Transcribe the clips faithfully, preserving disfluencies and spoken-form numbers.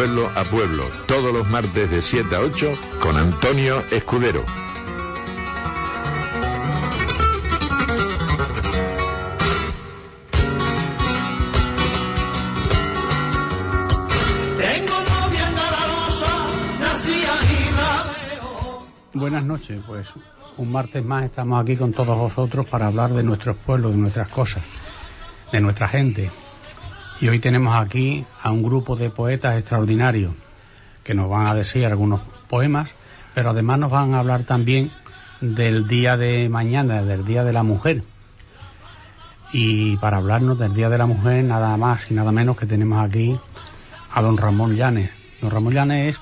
pueblo a pueblo, todos los martes de siete a ocho, con Antonio Escudero. Buenas noches, pues un martes más estamos aquí con todos vosotros para hablar de nuestros pueblos, de nuestras cosas, de nuestra gente. Y hoy tenemos aquí a un grupo de poetas extraordinarios que nos van a decir algunos poemas, pero además nos van a hablar también del día de mañana, del Día de la Mujer. Y para hablarnos del Día de la Mujer, nada más y nada menos que tenemos aquí a don Ramón Llanes. Don Ramón Llanes es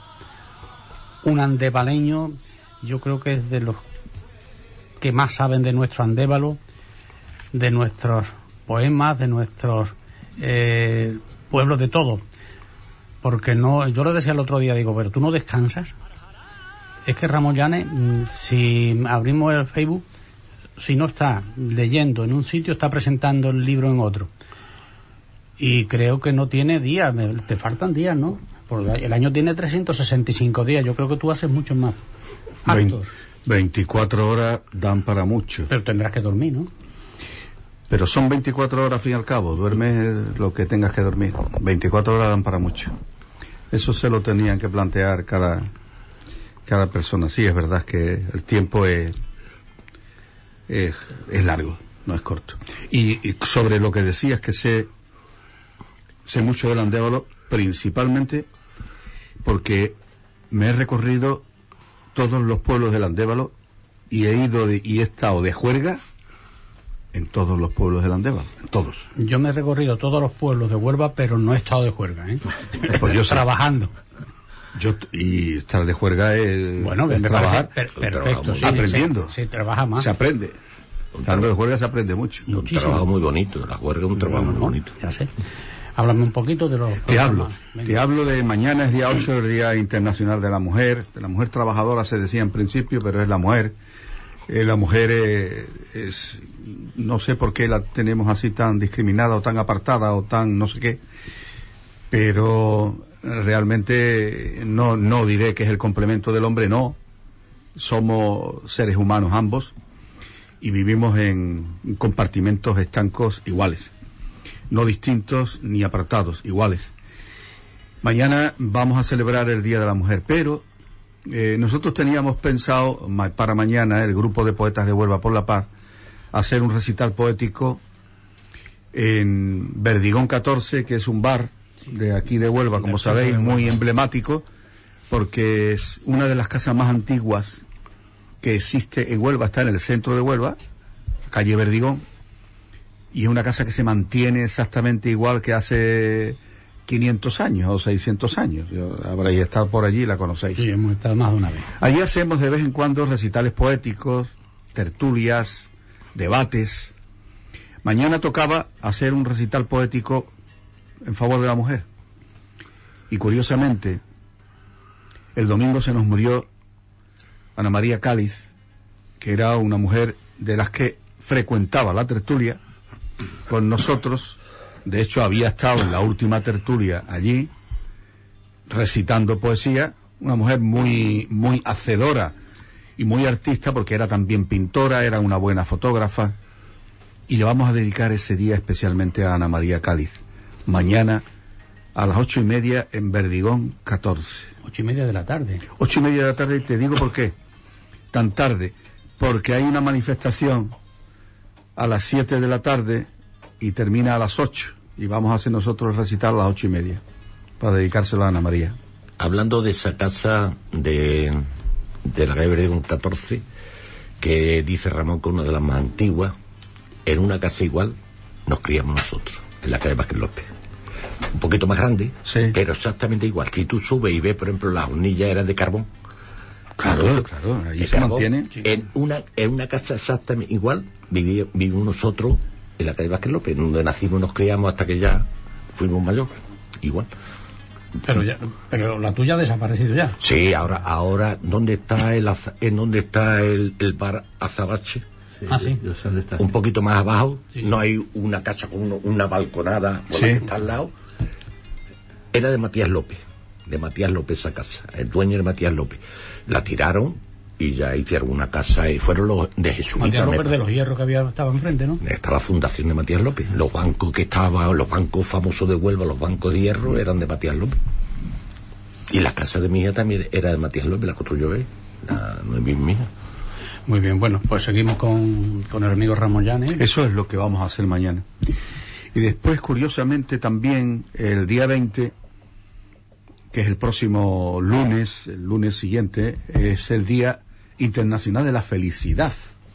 un andevaleño, yo creo que es de los que más saben de nuestro Andévalo, de nuestros poemas, de nuestros eh, pueblos, de todo. Porque no, yo lo decía el otro día, digo, pero tú no descansas. Es que Ramón Llanes, si abrimos el Facebook, si no está leyendo en un sitio, está presentando el libro en otro. Y creo que no tiene días, te faltan días, ¿no? Porque el año tiene trescientos sesenta y cinco días, yo creo que tú haces muchos más actos. veinticuatro horas dan para mucho. Pero tendrás que dormir, ¿no? Pero son veinticuatro horas, al fin y al cabo. Duermes lo que tengas que dormir. veinticuatro horas dan para mucho. Eso se lo tenían que plantear cada, cada persona. Sí, es verdad que el tiempo es, es, es largo, no es corto. Y, y sobre lo que decías, que sé, sé mucho del Andévalo, principalmente porque me he recorrido todos los pueblos del Andévalo y he ido de, y he estado de juerga en todos los pueblos del Andévalo, en todos. Yo me he recorrido todos los pueblos de Huelva, pero no he estado de juerga, ¿eh? Pues yo trabajando. Yo y estar de juerga es, bueno, es trabajar, per, perfecto, sí, aprendiendo. Se, se trabaja más. Se aprende. Estando de juerga se aprende mucho. Un Muchísimo. Trabajo muy bonito, la juerga es un trabajo no, muy bonito. Ya sé. Háblame un poquito de los... Te hablo, te hablo de mañana, es día ocho, el Día Internacional de la Mujer, de la mujer trabajadora se decía en principio, pero es la mujer. Eh, la mujer eh, es, no sé por qué la tenemos así tan discriminada o tan apartada o tan no sé qué, pero realmente no, no diré que es el complemento del hombre, no. Somos seres humanos ambos y vivimos en compartimentos estancos iguales. No distintos ni apartados, iguales. Mañana vamos a celebrar el Día de la Mujer, pero eh, nosotros teníamos pensado ma- para mañana, el grupo de poetas de Huelva por la Paz, hacer un recital poético en Verdigón catorce, que es un bar de aquí de Huelva, como sabéis, muy emblemático, porque es una de las casas más antiguas que existe en Huelva, está en el centro de Huelva, calle Verdigón, y es una casa que se mantiene exactamente igual que hace quinientos años o seiscientos años. Yo, habréis estado por allí, la conocéis. Sí, hemos estado más de una vez. Allí hacemos de vez en cuando recitales poéticos, tertulias, debates. Mañana tocaba hacer un recital poético en favor de la mujer. Y curiosamente, el domingo se nos murió Ana María Cáliz, que era una mujer de las que frecuentaba la tertulia con nosotros. De hecho había estado en la última tertulia allí recitando poesía, una mujer muy muy hacedora y muy artista, porque era también pintora, era una buena fotógrafa, y le vamos a dedicar ese día especialmente a Ana María Cáliz. Mañana a las ocho y media en Verdigón catorce. Ocho y media de la tarde. Ocho y media de la tarde, y te digo por qué tan tarde, porque hay una manifestación a las siete de la tarde y termina a las ocho, y vamos a hacer nosotros recitar a las ocho y media para dedicárselo a Ana María. Hablando de esa casa de, de la calle Verdigón catorce, que dice Ramón que es una de las más antiguas, en una casa igual nos criamos nosotros, en la calle Vázquez López. Un poquito más grande, sí, pero exactamente igual. Si tú subes y ves, por ejemplo, las hornillas eran de carbón. Claro, Entonces, claro, ahí se carbón, mantiene. En una, en una casa exactamente igual viví, vivimos nosotros en la calle Vázquez López, donde nacimos y nos criamos hasta que ya fuimos mayores. Igual. Pero ya, pero la tuya ha desaparecido ya. Sí, ahora, ahora, ¿dónde está el, en dónde está el, el bar Azabache? Sí, ah, sí. Yo sé dónde está. Un poquito más abajo, sí, no hay una casa con uno, una balconada, por sí, la que está al lado. Era de Matías López. de Matías López esa casa, el dueño de Matías López. La tiraron y ya hicieron una casa y fueron los de Jesuita. Matías López de los Hierros que había estaba enfrente, ¿no? Está la fundación de Matías López. Los bancos que estaban, los bancos famosos de Huelva, los bancos de hierro eran de Matías López. Y la casa de mi hija también era de Matías López, la construyó él, la, no es mi hija. Muy bien, bueno, pues seguimos con, con el amigo Ramón Llanes. Eso es lo que vamos a hacer mañana. Y después, curiosamente, también el día veinte, que es el próximo lunes, el lunes siguiente, es el Día Internacional de la Felicidad.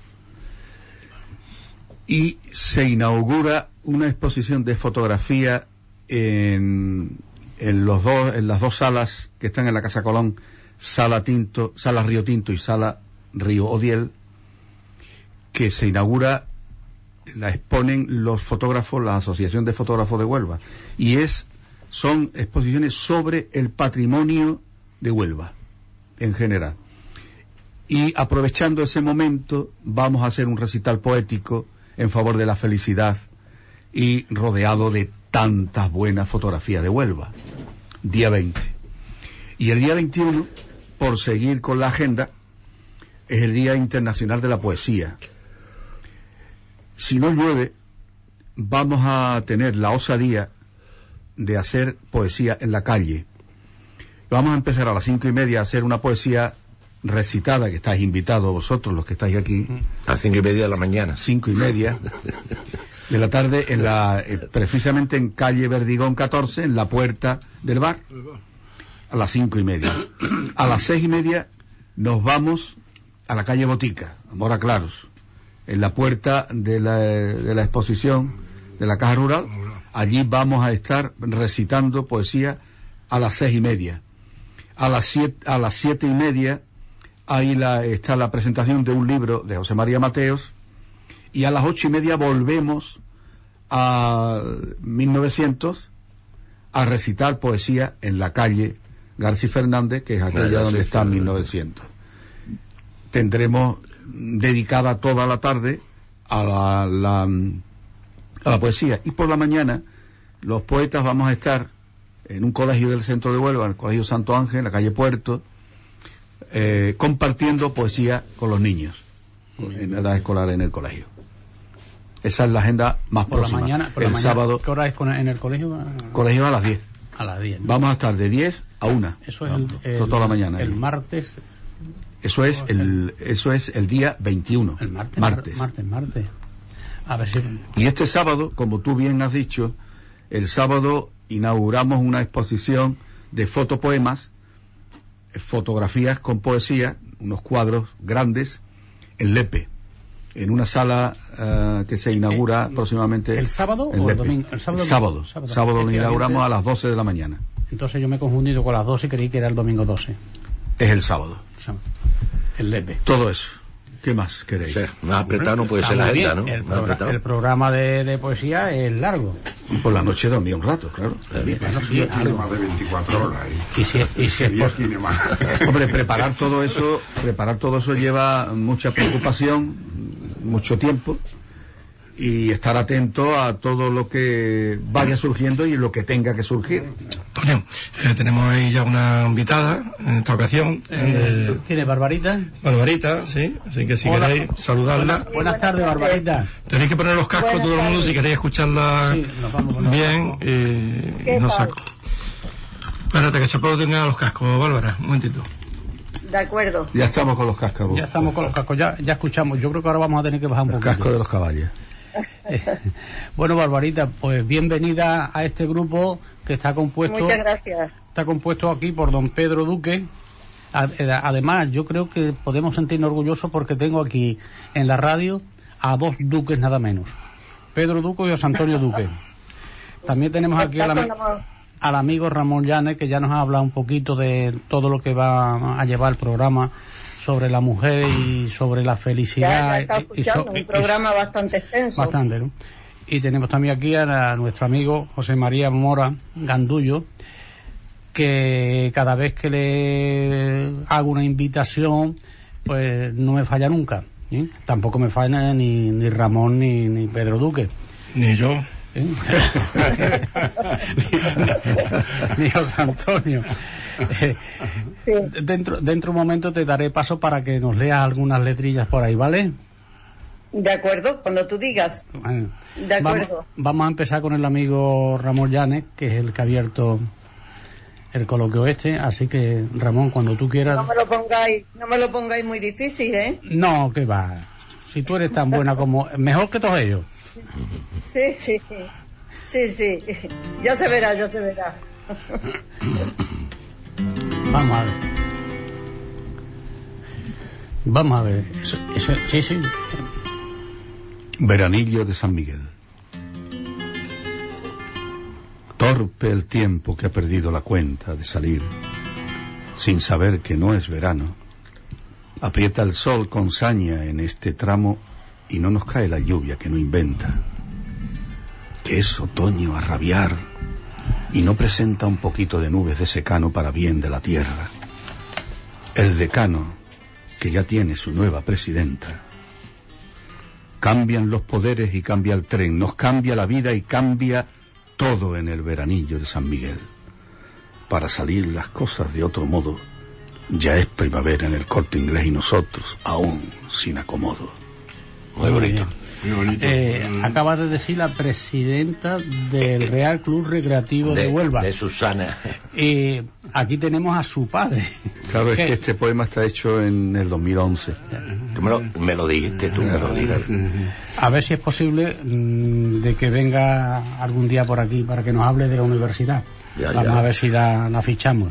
Y se inaugura una exposición de fotografía en, en, los dos, en las dos salas que están en la Casa Colón, Sala Tinto, Sala Río Tinto y Sala Río Odiel, que se inaugura, la exponen los fotógrafos, la Asociación de Fotógrafos de Huelva, y es son exposiciones sobre el patrimonio de Huelva en general. Y aprovechando ese momento vamos a hacer un recital poético en favor de la felicidad y rodeado de tantas buenas fotografías de Huelva, día veinte. Y el día veintiuno, por seguir con la agenda, es el Día Internacional de la Poesía. Si no llueve, vamos a tener la osadía de hacer poesía en la calle. Vamos a empezar a las cinco y media a hacer una poesía recitada, que estáis invitados vosotros, los que estáis aquí. A las cinco y media de la mañana. Cinco y media de la tarde, en la, eh, precisamente en calle Verdigón catorce, en la puerta del bar, a las cinco y media. A las seis y media nos vamos a la calle Botica, a Mora Claros, en la puerta de la, de la exposición de la Caja Rural. Allí vamos a estar recitando poesía a las seis y media. A las siete, a las siete y media, ahí la, está la presentación de un libro de José María Mateos, y a las ocho y media volvemos a mil novecientos a recitar poesía en la calle García Fernández, que es aquella donde está mil novecientos. Tendremos dedicada toda la tarde a la, la, a la poesía. Y por la mañana, los poetas vamos a estar en un colegio del centro de Huelva, el Colegio Santo Ángel, en la calle Puerto, eh, compartiendo poesía con los niños en edad escolar en el colegio. Esa es la agenda más por próxima. La mañana, por el la mañana, sábado. ¿Qué hora es con, en el colegio? Colegio a las diez. A las diez. ¿No? Vamos a estar de diez a una. Eso es Vamos, el, el, toda la mañana. El ahí. martes. Eso es el, eso es el día veintiuno. El martes. Martes. Martes, martes. A ver si... Y este sábado, como tú bien has dicho, el sábado inauguramos una exposición de fotopoemas, fotografías con poesía, unos cuadros grandes, en Lepe, en una sala uh, que se inaugura ¿El, próximamente. ¿El sábado o el domingo? El sábado. El sábado, sábado, sábado lo inauguramos a las doce de la mañana. Entonces yo me he confundido con las doce y creí que era el domingo doce. Es el sábado. El Lepe. Todo eso. ¿Qué más queréis? O sea, más apretado no puede ser la agenda, ¿no? El, progr el programa de, de poesía es largo. Por la noche dormía un rato, claro. Bien. Bueno, sí, tiene algo. Más de veinticuatro horas. ¿eh? Y si, y si es por... tiene más. Hombre, preparar todo eso, preparar todo eso lleva mucha preocupación, mucho tiempo, y estar atento a todo lo que vaya surgiendo y lo que tenga que surgir. Antonio, eh, tenemos ahí ya una invitada en esta ocasión. Eh, eh, ¿Tiene Barbarita? Barbarita, sí, así que si Hola. queréis saludarla. Buenas, buenas tardes, Barbarita. Tenéis que poner los cascos Buenas todo el mundo tardes. si queréis escucharla Sí, nos vamos con los bien cascos. y, ¿Qué y nos tal? saco. Espérate que se puede tener los cascos, Bárbara, un momentito. De acuerdo. Ya estamos con los cascos. Ya estamos con los cascos, ya, ya escuchamos. Yo creo que ahora vamos a tener que bajar un Los poquito. cascos de los caballos. Bueno, Barbarita, pues bienvenida a este grupo que está compuesto Muchas gracias. está compuesto aquí por don Pedro Duque. A- eh, Además, yo creo que podemos sentirnos orgullosos porque tengo aquí en la radio a dos duques nada menos. Pedro Duque y José Antonio Duque. También tenemos aquí al, ami- al amigo Ramón Llanes, que ya nos ha hablado un poquito de todo lo que va a llevar el programa sobre la mujer y sobre la Ya, felicidad. ya está y- y so- escuchando, y- un programa bastante extenso. Bastante, ¿no? Y tenemos también aquí a, la- a nuestro amigo José María Mora Gandullo, que cada vez que le hago una invitación, pues no me falla nunca. ¿sí? Tampoco me falla ni, ni Ramón ni, ni Pedro Duque. Ni yo. ¿sí? ni, ni José Antonio. Sí. Dentro, dentro de un momento te daré paso para que nos leas algunas letrillas por ahí, ¿vale? De acuerdo, cuando tú digas. Bueno, de acuerdo. Vamos, vamos a empezar con el amigo Ramón Llanes, que es el que ha abierto el coloquio este, así que Ramón, cuando tú quieras. No me lo pongáis, no me lo pongáis muy difícil, ¿eh? No, que va. Si tú eres tan buena como, mejor que todos ellos. Sí, sí, sí, sí. Ya se verá, ya se verá. Vamos a ver. Vamos a ver. Eso, eso, sí, sí. Veranillo de San Miguel. Torpe el tiempo que ha perdido la cuenta de salir, sin saber que no es verano. Aprieta el sol con saña en este tramo y no nos cae la lluvia que no inventa. Que es otoño a rabiar y no presenta un poquito de nubes de secano para bien de la tierra. El decano, que ya tiene su nueva presidenta. Cambian los poderes y cambia el tren, nos cambia la vida y cambia todo en el veranillo de San Miguel. Para salir las cosas de otro modo, ya es primavera en el Corte Inglés y nosotros aún sin acomodo. Muy bonito. Muy bonito. Eh, acaba de decir la presidenta del Real Club Recreativo de, de Huelva. De Susana. Y aquí tenemos a su padre. Claro, es ¿Qué? que este poema está hecho en el dos mil once. Tú me lo, me lo dijiste, tú me lo dijiste. A ver si es posible mmm, de que venga algún día por aquí para que nos hable de la universidad. Ya, Vamos ya. a ver si la, la fichamos.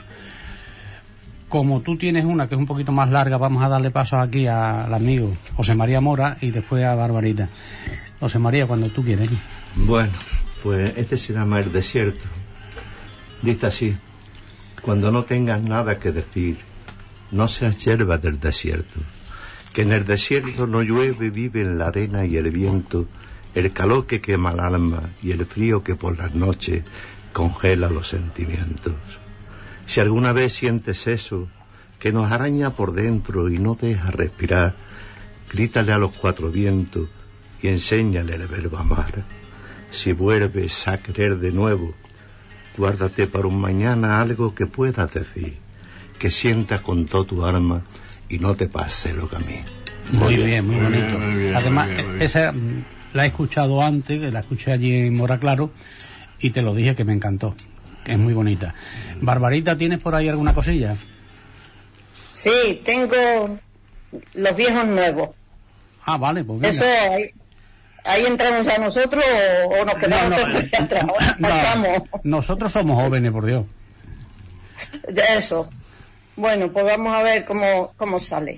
Como tú tienes una que es un poquito más larga, vamos a darle paso aquí al amigo José María Mora y después a Barbarita. José María, cuando tú quieras. Bueno, pues este se llama El Desierto. Dice así: cuando no tengas nada que decir, no seas hierba del desierto, que en el desierto no llueve, vive en la arena y el viento, el calor que quema el alma y el frío que por las noches congela los sentimientos. Si alguna vez sientes eso, que nos araña por dentro y no deja respirar, grítale a los cuatro vientos y enséñale el verbo amar. Si vuelves a querer de nuevo, guárdate para un mañana algo que puedas decir, que sienta con todo tu alma y no te pase lo que a mí. Muy bien, muy bonito. Muy bien, Además, muy bien, muy bien. esa mm, la he escuchado antes, que la escuché allí en Mora Claro, y te lo dije que me encantó. Que es muy bonita. Barbarita, ¿tienes por ahí alguna cosilla? Sí, tengo los viejos nuevos. Ah, vale, pues venga. Eso, ahí, ahí entramos a nosotros o, o nos quedamos No, no, después atrás. Ahora no, pasamos. nosotros somos jóvenes, por Dios. De eso. Bueno, pues vamos a ver cómo, cómo sale.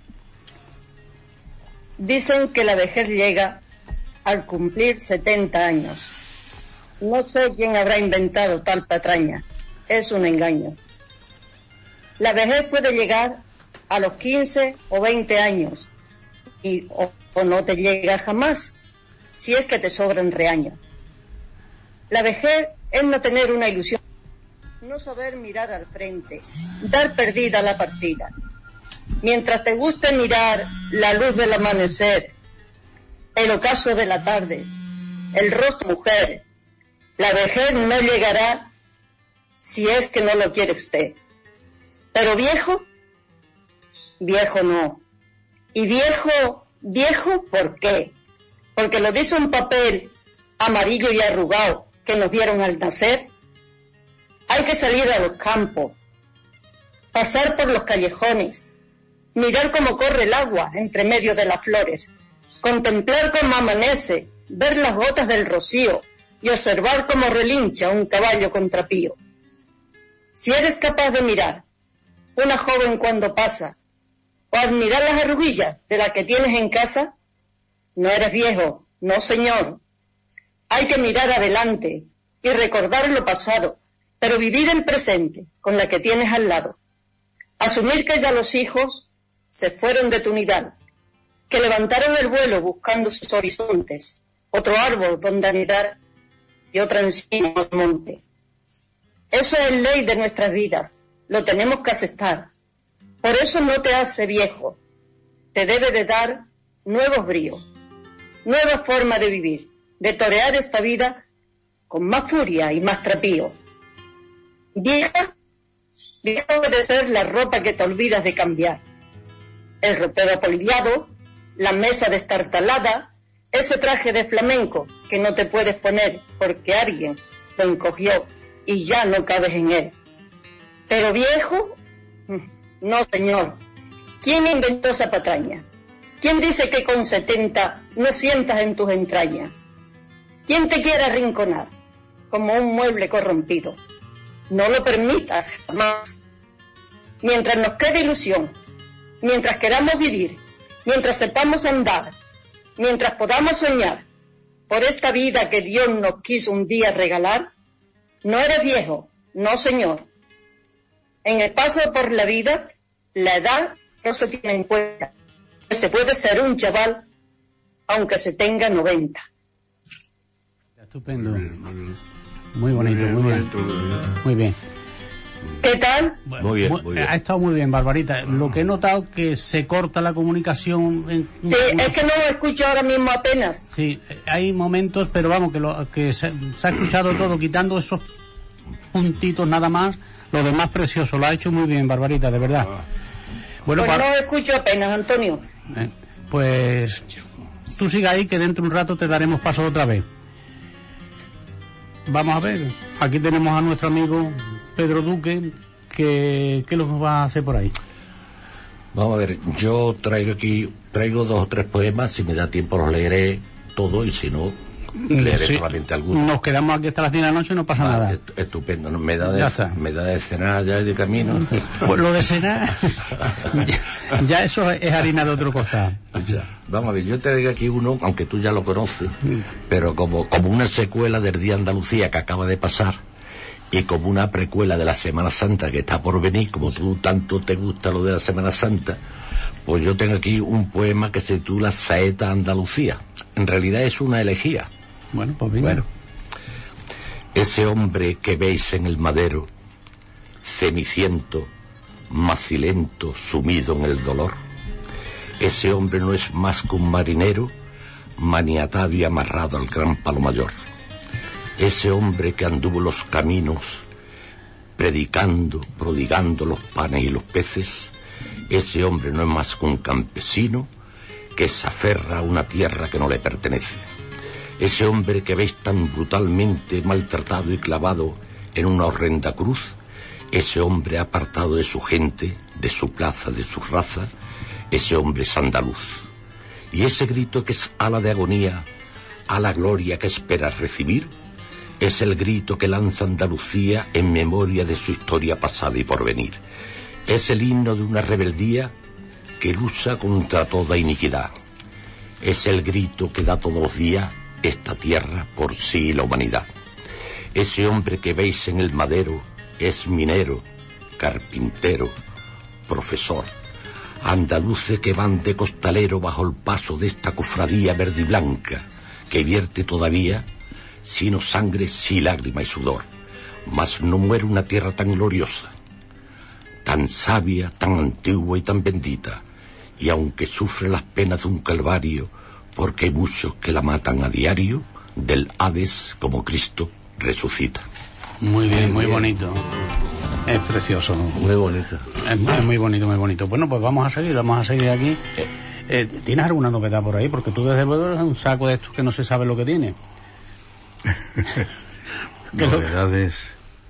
Dicen que la vejez llega al cumplir setenta años. No sé quién habrá inventado tal patraña. Es un engaño. La vejez puede llegar a los quince o veinte años y o, o no te llega jamás, si es que te sobran reaños. La vejez es no tener una ilusión, no saber mirar al frente, dar perdida la partida. Mientras te guste mirar la luz del amanecer, el ocaso de la tarde, el rostro de mujer, la vejez no llegará si es que no lo quiere usted. Pero viejo, viejo no. Y viejo, viejo, ¿por qué? Porque lo dice un papel amarillo y arrugado que nos dieron al nacer. Hay que salir a los campos, pasar por los callejones, mirar cómo corre el agua entre medio de las flores, contemplar cómo amanece, ver las gotas del rocío y observar cómo relincha un caballo contrapío. Si eres capaz de mirar una joven cuando pasa, o admirar las arruguillas de la que tienes en casa, no eres viejo, no señor. Hay que mirar adelante y recordar lo pasado, pero vivir el presente con la que tienes al lado. Asumir que ya los hijos se fueron de tu nidal, que levantaron el vuelo buscando sus horizontes, otro árbol donde anidar y otra encina del monte. Eso es ley de nuestras vidas, lo tenemos que aceptar. Por eso no te hace viejo, te debe de dar nuevos bríos, nueva forma de vivir, de torear esta vida con más furia y más trapío. Vieja, Viejo puede ser la ropa que te olvidas de cambiar, el ropero apolillado, la mesa destartalada, ese traje de flamenco que no te puedes poner porque alguien lo encogió y ya no cabes en él. Pero viejo, no señor. ¿Quién inventó esa patraña? ¿Quién dice que con setenta no sientas en tus entrañas? ¿Quién te quiere arrinconar como un mueble corrompido? No lo permitas jamás. Mientras nos quede ilusión, mientras queramos vivir, mientras sepamos andar, mientras podamos soñar por esta vida que Dios nos quiso un día regalar, no eres viejo, no señor. En el paso por la vida, la edad no se tiene en cuenta. Se puede ser un chaval aunque se tenga noventa. Estupendo. Muy bonito, muy bien. Muy bien. ¿Qué tal? Muy bien, muy bien. Ha estado muy bien, Barbarita. Lo que he notado es que se corta la comunicación. En... Sí, es que no lo escucho ahora mismo apenas. Sí, hay momentos, pero vamos, que, lo, que se, se ha escuchado todo, quitando esos puntitos nada más. Lo demás precioso, lo ha hecho muy bien, Barbarita, de verdad. Bueno, pues para... no escucho apenas, Antonio. Eh, pues tú siga ahí, que dentro de un rato te daremos paso otra vez. Vamos a ver, aquí tenemos a nuestro amigo Pedro Duque, que ¿qué nos va a hacer por ahí? Vamos a ver, yo traigo aquí, traigo dos o tres poemas, si me da tiempo los leeré todos y si no, leeré sí, solamente algunos. Nos quedamos aquí hasta las diez de la noche y no pasa vale, nada. Est estupendo, ¿no? me, da de, me da de cenar ya y de camino. Pues lo de cenar, ya, ya eso es harina de otro costado. Ya. Vamos a ver, yo traigo aquí uno, aunque tú ya lo conoces, pero como, como una secuela del Día de Andalucía que acaba de pasar, y como una precuela de la Semana Santa que está por venir, como tú tanto te gusta lo de la Semana Santa, pues yo tengo aquí un poema que se titula Saeta Andalucía. En realidad es una elegía. Bueno, pues venga. Bueno, ese hombre que veis en el madero, ceniciento, macilento, sumido en el dolor, ese hombre no es más que un marinero maniatado y amarrado al gran palo mayor. Ese hombre que anduvo los caminos predicando, prodigando los panes y los peces, ese hombre no es más que un campesino que se aferra a una tierra que no le pertenece. Ese hombre que veis tan brutalmente maltratado y clavado en una horrenda cruz, ese hombre apartado de su gente, de su plaza, de su raza, ese hombre es andaluz. Y ese grito que es ala de agonía, a la gloria que esperas recibir, es el grito que lanza Andalucía en memoria de su historia pasada y porvenir. Es el himno de una rebeldía que lucha contra toda iniquidad. Es el grito que da todos los días esta tierra por sí y la humanidad. Ese hombre que veis en el madero es minero, carpintero, profesor, andaluces que van de costalero bajo el paso de esta cofradía verde y blanca que vierte todavía, sino sangre, sí lágrima y sudor, mas no muere una tierra tan gloriosa, tan sabia, tan antigua y tan bendita, y aunque sufre las penas de un calvario, porque hay muchos que la matan a diario, del Hades como Cristo resucita. Muy bien, muy bonito. Es precioso. Muy bonito. Es muy, muy bonito, muy bonito. Bueno, pues vamos a seguir, vamos a seguir aquí. Eh, ¿Tienes alguna novedad por ahí? Porque tú desde luego eres un saco de estos que no se sabe lo que tiene. Novedades,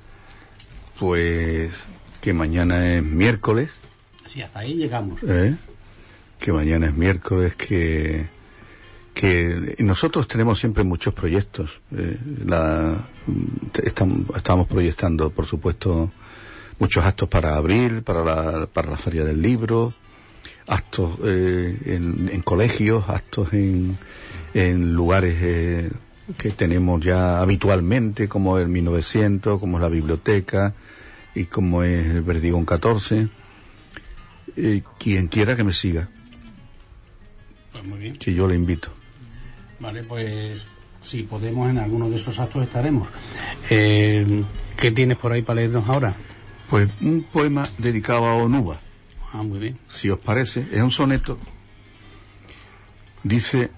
pues que mañana es miércoles. Sí, hasta ahí llegamos. ¿Eh? Que mañana es miércoles, que que nosotros tenemos siempre muchos proyectos. Eh, la, estamos, estamos proyectando, por supuesto, muchos actos para abril, para la, para la Feria del Libro, actos eh, en, en colegios, actos en, en lugares eh, que tenemos ya habitualmente, como el mil novecientos, como es la biblioteca y como es el Verdigón catorce. Eh, quien quiera que me siga. Pues muy bien. Que yo le invito. Vale, pues si podemos en alguno de esos actos estaremos. Eh, ¿Qué tienes por ahí para leernos ahora? Pues un poema dedicado a Onuba. Ah, muy bien. Si os parece, es un soneto. Dice: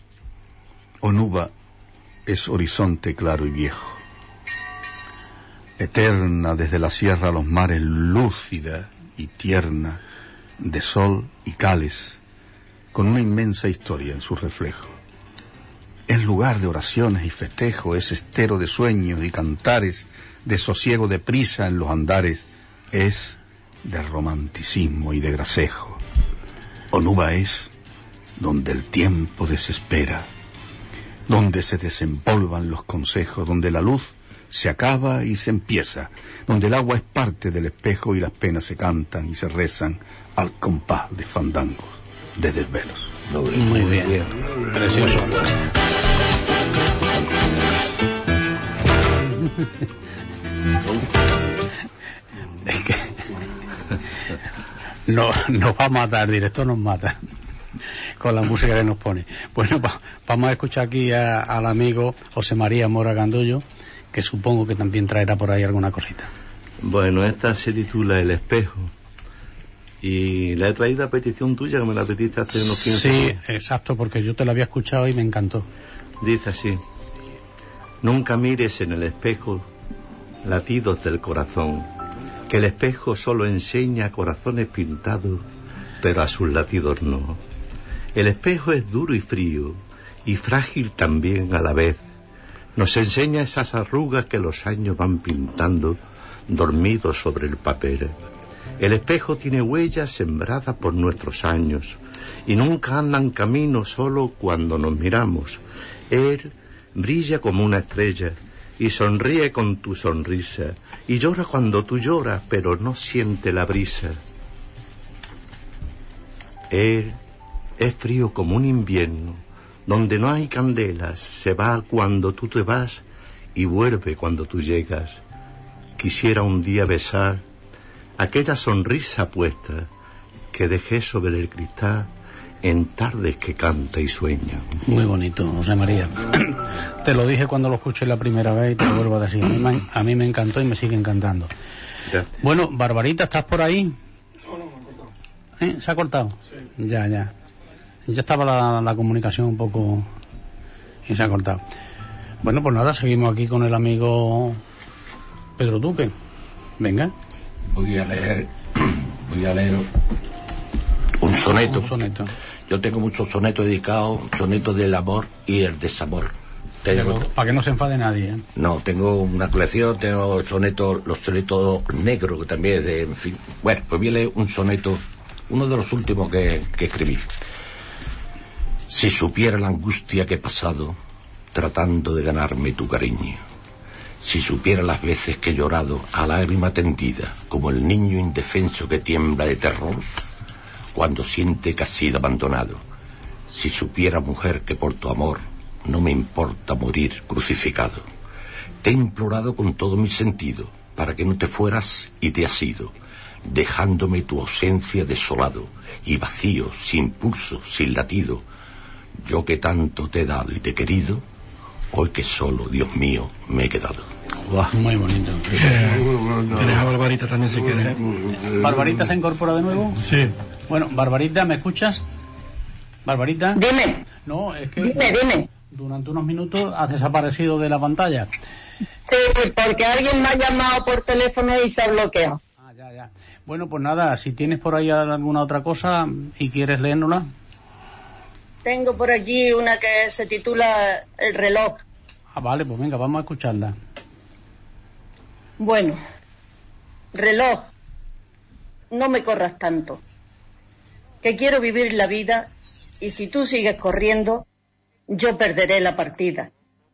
Onuba es horizonte claro y viejo. eterna desde la sierra a los mares, lúcida y tierna, de sol y cales, con una inmensa historia en su reflejo. Es lugar de oraciones y festejo, es estero de sueños y cantares, de sosiego de prisa en los andares, es de romanticismo y de gracejo. Onuba es donde el tiempo desespera, donde se desempolvan los consejos, donde la luz se acaba y se empieza, donde el agua es parte del espejo y las penas se cantan y se rezan al compás de fandangos, de desvelos. Muy bien, precioso. Es que no, nos va a matar, el director nos mata con la música que nos pone. Bueno, va, vamos a escuchar aquí a, al amigo José María Mora Gandollo, que supongo que también traerá por ahí alguna cosita. Bueno, esta se titula El espejo. Y la he traído a petición tuya, que me la pediste hace unos quince Sí, días. exacto, porque yo te la había escuchado y me encantó. Dice así: nunca mires en el espejo latidos del corazón, que el espejo solo enseña corazones pintados, pero a sus latidos no. El espejo es duro y frío, y frágil también a la vez. Nos enseña esas arrugas que los años van pintando, dormidos sobre el papel. El espejo tiene huellas sembradas por nuestros años, y nunca anda en camino solo cuando nos miramos. Él brilla como una estrella, y sonríe con tu sonrisa, y llora cuando tú lloras, pero no siente la brisa. Él es frío como un invierno, donde no hay candelas, se va cuando tú te vas, y vuelve cuando tú llegas. Quisiera un día besar aquella sonrisa puesta que dejé sobre el cristal en tardes que canta y sueña. Muy bonito, José María. Te lo dije cuando lo escuché la primera vez y te lo vuelvo a decir. A mí me, a mí me encantó y me sigue encantando. Ya. Bueno, Barbarita, ¿estás por ahí? No, no, me ha cortado. ¿Eh? ¿Se ha cortado? Sí. Ya, ya. Ya estaba la, la comunicación un poco y se ha cortado. Bueno, pues nada, seguimos aquí con el amigo Pedro Duque. Venga. Voy a leer, voy a leer un soneto. Un soneto. Yo tengo muchos sonetos dedicados, sonetos del amor y el desamor. Tengo, para que no se enfade nadie, ¿eh? No, tengo una colección, tengo sonetos, los sonetos negros, que también es de, en fin. Bueno, pues voy a leer un soneto, uno de los últimos que, que escribí. Si supiera la angustia que he pasado tratando de ganarme tu cariño, si supiera las veces que he llorado a lágrima tendida, como el niño indefenso que tiembla de terror cuando siente que ha sido abandonado, si supiera, mujer, que por tu amor no me importa morir crucificado. Te he implorado con todo mi sentido para que no te fueras y te has ido, dejándome tu ausencia desolado y vacío, sin pulso, sin latido. Yo que tanto te he dado y te he querido, hoy que solo, Dios mío, me he quedado. Wow, muy bonito. Tienes a Barbarita también si quieres. ¿Barbarita se incorpora de nuevo? Sí. Bueno, Barbarita, ¿me escuchas? ¿Barbarita? Dime. No, es que Dime, dime. durante unos minutos has desaparecido de la pantalla. Sí, porque alguien me ha llamado por teléfono y se ha bloqueado. Ah, ya, ya. Bueno, pues nada, si tienes por ahí alguna otra cosa y quieres leérnosla. Tengo por aquí una que se titula El reloj. Ah, vale, pues venga, vamos a escucharla. Bueno, reloj, no me corras tanto, que quiero vivir la vida y si tú sigues corriendo, yo perderé la partida.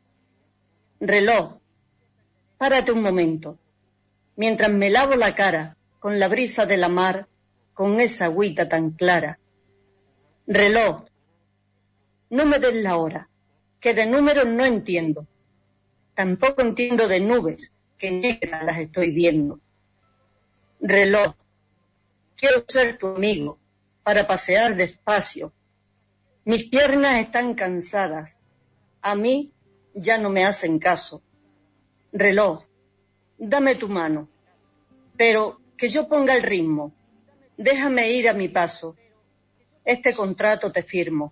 Reloj, párate un momento, mientras me lavo la cara con la brisa de la mar, con esa agüita tan clara. Reloj, no me des la hora, que de números no entiendo, tampoco entiendo de nubes, que negras las estoy viendo. Reloj, quiero ser tu amigo para pasear despacio. Mis piernas están cansadas, a mí ya no me hacen caso. Reloj, dame tu mano, pero que yo ponga el ritmo. Déjame ir a mi paso, este contrato te firmo.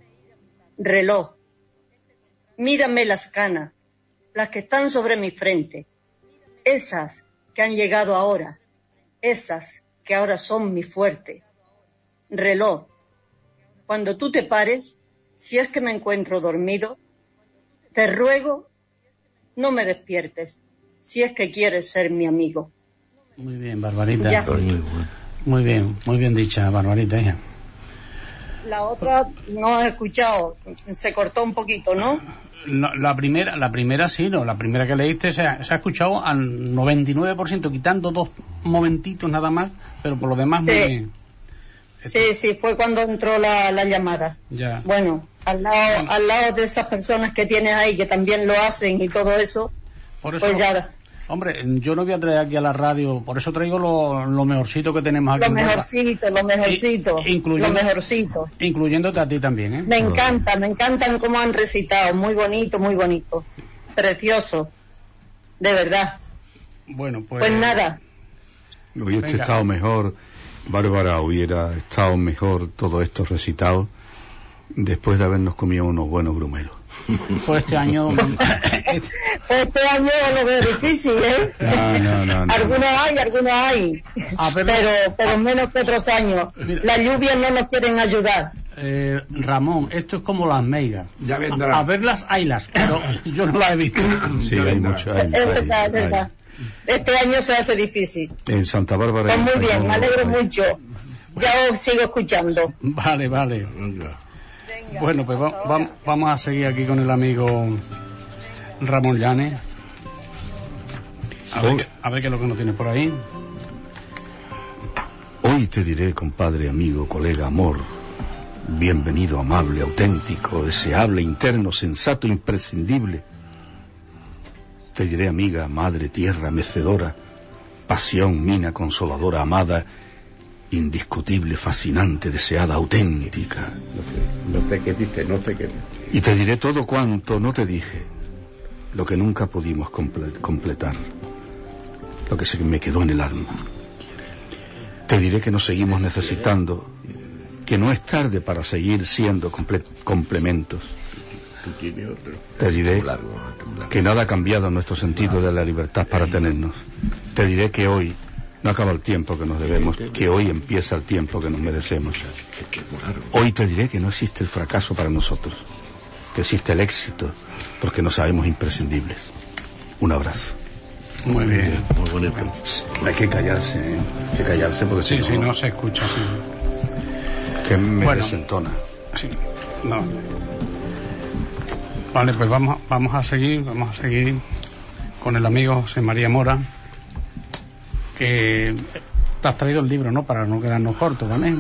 Reloj, mírame las canas, las que están sobre mi frente. esas que han llegado ahora, esas que ahora son mi fuerte. Reloj, cuando tú te pares, si es que me encuentro dormido, te ruego, no me despiertes, si es que quieres ser mi amigo. Muy bien, Barbarita. Ya. Muy bien, muy bien dicha, Barbarita, hija. La otra no he escuchado, se cortó un poquito, ¿no? No, la primera, la primera sí, no, la primera que leíste se ha, se ha escuchado al noventa y nueve por ciento, quitando dos momentitos nada más, pero por lo demás muy Sí. bien. Sí, sí, fue cuando entró la, la llamada. Ya. Bueno, al lado, al lado de esas personas que tienes ahí que también lo hacen y todo eso, Por eso, pues ya, hombre, yo no voy a traer aquí a la radio, por eso traigo lo, lo mejorcito que tenemos aquí. lo en Huelva. mejorcito, lo mejorcito, I- incluyendo- lo mejorcito. Incluyéndote a ti también, ¿eh? Me encanta, me encantan cómo han recitado, muy bonito, muy bonito, precioso, de verdad. Bueno, pues... Pues nada, Hubiese Venga. estado mejor, Bárbara, hubiera estado mejor todo esto recitado después de habernos comido unos buenos grumelos. Pues este año... este año lo veo difícil, ¿eh? No, no, no, no. Algunos hay, algunos hay, A ver, pero, pero menos que otros años. Mira. Las lluvias no nos quieren ayudar. Eh, Ramón, esto es como las meigas. Ya vendrá. A, a verlas, haylas, pero yo no las he visto. Sí, hay mucho. hay- Es verdad, hay- es verdad. Este año se hace difícil. hay. En Santa Bárbara. Pues muy hay- bien, me hay- alegro hay- mucho. Ya os sigo escuchando. Vale, vale. Bueno, pues va- va- vamos a seguir aquí con el amigo Ramón Llanes. A ver, qué, a ver qué es lo que nos tiene por ahí. Hoy te diré, compadre, amigo, colega, amor, bienvenido, amable, auténtico, deseable, interno, sensato, imprescindible. Te diré, amiga, madre, tierra, mecedora, pasión, mina, consoladora, amada, indiscutible, fascinante, deseada, auténtica. No te quedes, no te quedes. Y te diré todo cuanto no te dije, lo que nunca pudimos comple- completar, lo que se me quedó en el alma. Te diré que nos seguimos necesitando, que no es tarde para seguir siendo comple- complementos. Te diré que nada ha cambiado en nuestro sentido de la libertad para tenernos. Te diré que hoy no acaba el tiempo que nos debemos, que hoy empieza el tiempo que nos merecemos. Hoy te diré que no existe el fracaso para nosotros, que existe el éxito, porque nos sabemos imprescindibles. Un abrazo. Muy bien. Muy bonito. Hay que callarse, ¿eh? Hay que callarse porque Sí, si sí, no, no se escucha, sí. que me Bueno. desentona. Sí, no. Vale, pues vamos, vamos a seguir, vamos a seguir con el amigo José María Mora, que te has traído el libro, ¿no? Para no quedarnos cortos, ¿vale?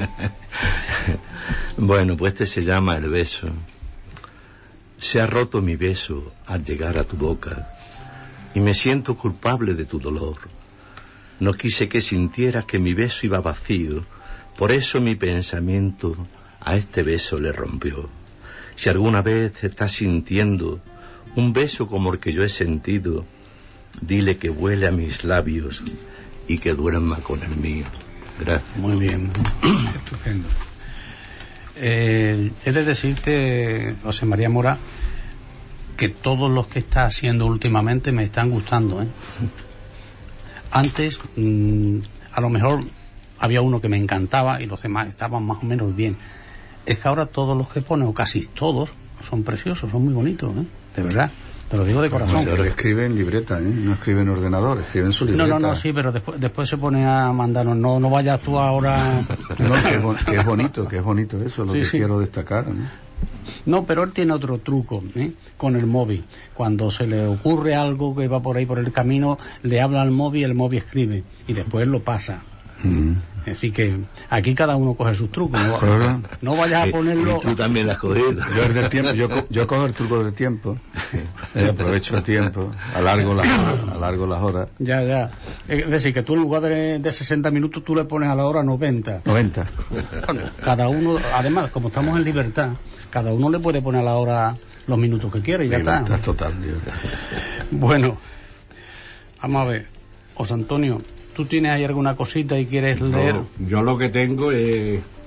Bueno, pues este se llama El beso. Se ha roto mi beso al llegar a tu boca y me siento culpable de tu dolor. No quise que sintieras que mi beso iba vacío, por eso mi pensamiento a este beso le rompió. Si alguna vez estás sintiendo un beso como el que yo he sentido, dile que huele a mis labios y que duerma con el mío. Gracias. Muy bien, estupendo. Eh, he de decirte, José María Mora, que todos los que está haciendo últimamente me están gustando, ¿eh? Antes, mmm, a lo mejor había uno que me encantaba y los demás estaban más o menos bien. Es que ahora todos los que ponen, o casi todos, son preciosos, son muy bonitos, ¿eh? De verdad, te lo digo de corazón. Ahora escribe en libreta, ¿eh? No escribe en ordenador, escribe en su No, libreta. no, no, sí, pero después después se pone a mandarnos, no, no vayas tú ahora... No, que, es bo- que es bonito, que es bonito eso, es lo Sí, que sí. quiero destacar, ¿no? No, pero él tiene otro truco, ¿eh? Con el móvil. Cuando se le ocurre algo que va por ahí por el camino, le habla al móvil, el móvil escribe y después lo pasa. Mm. Así que aquí cada uno coge sus trucos. No, Claro. no vayas a ponerlo... Tú también la has cogido. Yo el del tiempo, yo, co- yo cojo el truco del tiempo, eh, aprovecho el tiempo, alargo las horas, alargo las horas. Ya, ya. Es decir, que tú en lugar de, de sesenta minutos, tú le pones a la hora noventa. noventa. Bueno, cada uno, además, como estamos en libertad, cada uno le puede poner a la hora los minutos que quiere y ya Libertad está. total, libertad. Bueno, vamos a ver. José Antonio, ¿tú tienes ahí alguna cosita y quieres leer? No, yo lo que tengo es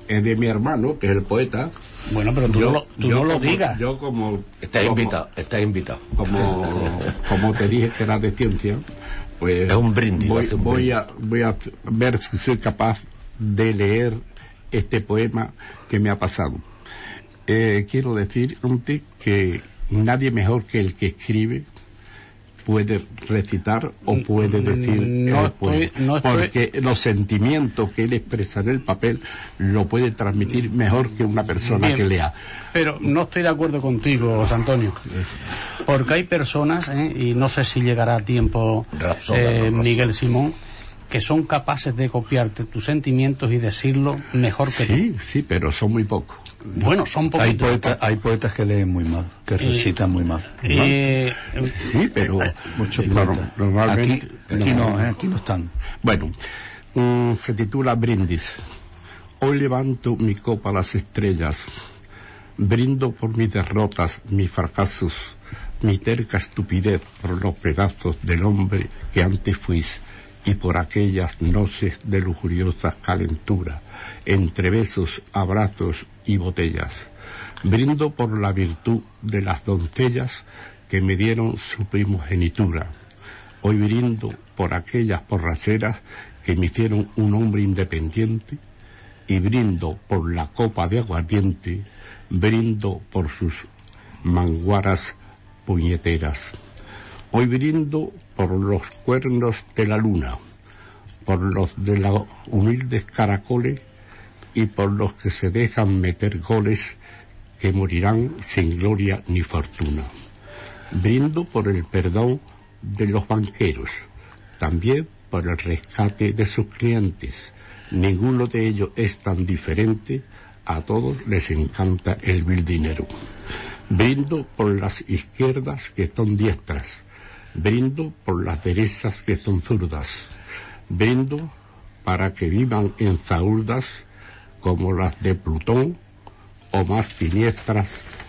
es de mi hermano, que es el poeta. Bueno, pero tú yo, no lo, tú yo no lo como, digas. Yo como... Estás como, invitado, estás invitado. Como, como te dije que era de ciencia, pues... Es un brindis. Voy, un voy, brindis. a, voy a ver si soy capaz de leer este poema que me ha pasado. Eh, quiero decir antes que nadie mejor que el que escribe puede recitar o puede decir no el poema, estoy, no estoy... porque los sentimientos que él expresa en el papel lo puede transmitir mejor que una persona Bien, que lea. Pero no estoy de acuerdo contigo, José Antonio, porque hay personas, ¿eh? y no sé si llegará a tiempo Rapsoda, eh, no, Miguel Simón, que son capaces de copiarte tus sentimientos y decirlo mejor que Sí, tú. sí, pero son muy pocos. Bueno, son Hay poquitos. poetas, hay poetas que leen muy mal, que recitan muy mal. Eh, Sí, pero Muchos no, poetas. normalmente Aquí, aquí no, eh, aquí no están. Bueno, mm, se titula Brindis. Hoy levanto mi copa a las estrellas, brindo por mis derrotas, mis fracasos, mi terca estupidez, por los pedazos del hombre que antes fuis, y por aquellas noches de lujuriosa calentura, entre besos, abrazos y botellas. Brindo por la virtud de las doncellas que me dieron su primogenitura. Hoy brindo por aquellas borracheras que me hicieron un hombre independiente, y brindo por la copa de aguardiente, brindo por sus manguaras puñeteras. Hoy brindo por los cuernos de la luna, por los de los humildes caracoles y por los que se dejan meter goles que morirán sin gloria ni fortuna. Brindo por el perdón de los banqueros, también por el rescate de sus clientes. Ninguno de ellos es tan diferente, a todos les encanta el vil dinero. Brindo por las izquierdas que son diestras, brindo por las derechas que son zurdas, brindo para que vivan en zaurdas como las de Plutón o más siniestras.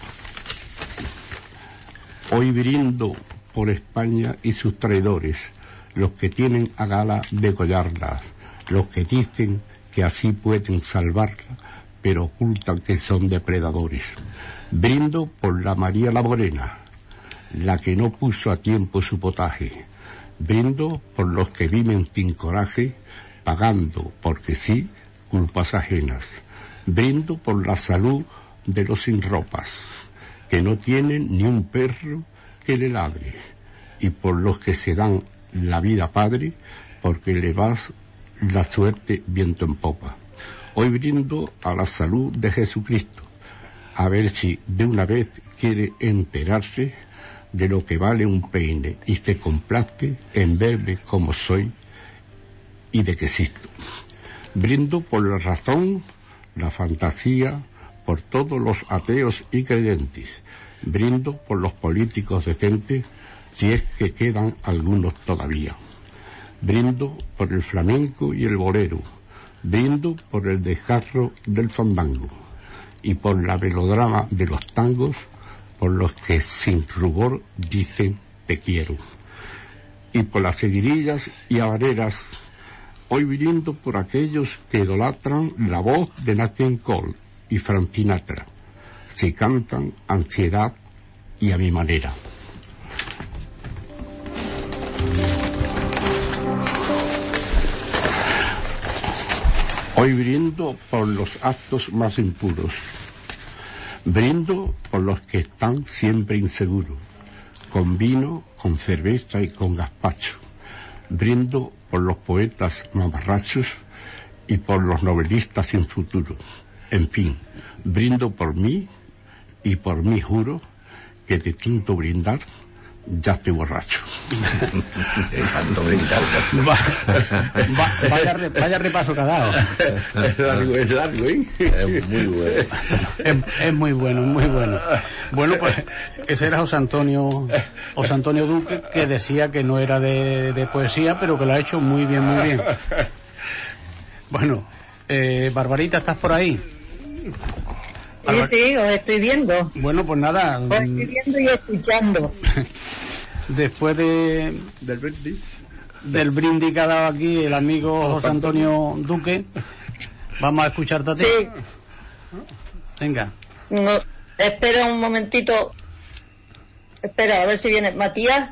Hoy brindo por España y sus traidores, los que tienen a gala degollarlas, los que dicen que así pueden salvarla, pero ocultan que son depredadores. Brindo por la María la Morena, la que no puso a tiempo su potaje. Brindo por los que viven sin coraje, pagando, porque sí, culpas ajenas. Brindo por la salud de los sin ropas, que no tienen ni un perro que le ladre, y por los que se dan la vida padre, porque le vas la suerte viento en popa. Hoy brindo a la salud de Jesucristo, a ver si de una vez quiere enterarse de lo que vale un peine y se complace en verme como soy y de que existo. Brindo por la razón, la fantasía, por todos los ateos y creyentes. Brindo por los políticos decentes, si es que quedan algunos todavía. Brindo por el flamenco y el bolero. Brindo por el desgarro del fandango y por la melodrama de los tangos, por los que sin rubor dicen te quiero. Y por las seguirillas y habaneras, hoy brindo por aquellos que idolatran la voz de Nat King Cole y Frank Sinatra, si cantan ansiedad y a mi manera. Hoy brindo por los actos más impuros. Brindo por los que están siempre inseguros, con vino, con cerveza y con gazpacho. Brindo por los poetas mamarrachos y por los novelistas sin futuro. En fin, brindo por mí y por mí juro que de tanto brindar ya estoy borracho. Tanto brindar. Va, va, vaya, re, vaya repaso que ha dado. Es largo, es largo, ¿eh? Es muy bueno. Es, es muy bueno, es muy bueno. Bueno, pues ese era José Antonio, José Antonio Duque, que decía que no era de, de poesía, pero que lo ha hecho muy bien, muy bien. Bueno, eh, Barbarita, ¿estás por ahí? Sí, sí, os estoy viendo. Bueno, pues nada. Os estoy viendo y escuchando. Después de Del brindis. del brindis que ha dado aquí el amigo José Antonio Duque, Vamos a escucharte a ti. Sí. Venga. No, espera un momentito. Espera, a ver si viene. Matías.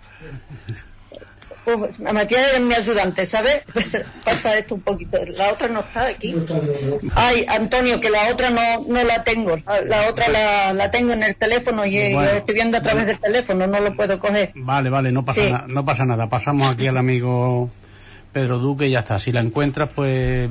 Uf, Matías es mi ayudante, ¿sabes? Pasa esto un poquito. La otra no está aquí. Ay, Antonio, que la otra no no la tengo. La, la otra la, la tengo en el teléfono y Bueno. lo estoy viendo a través del teléfono, no lo puedo coger. Vale, vale, no pasa, Sí. na- no pasa nada. Pasamos aquí al amigo Pedro Duque y ya está. Si la encuentras, pues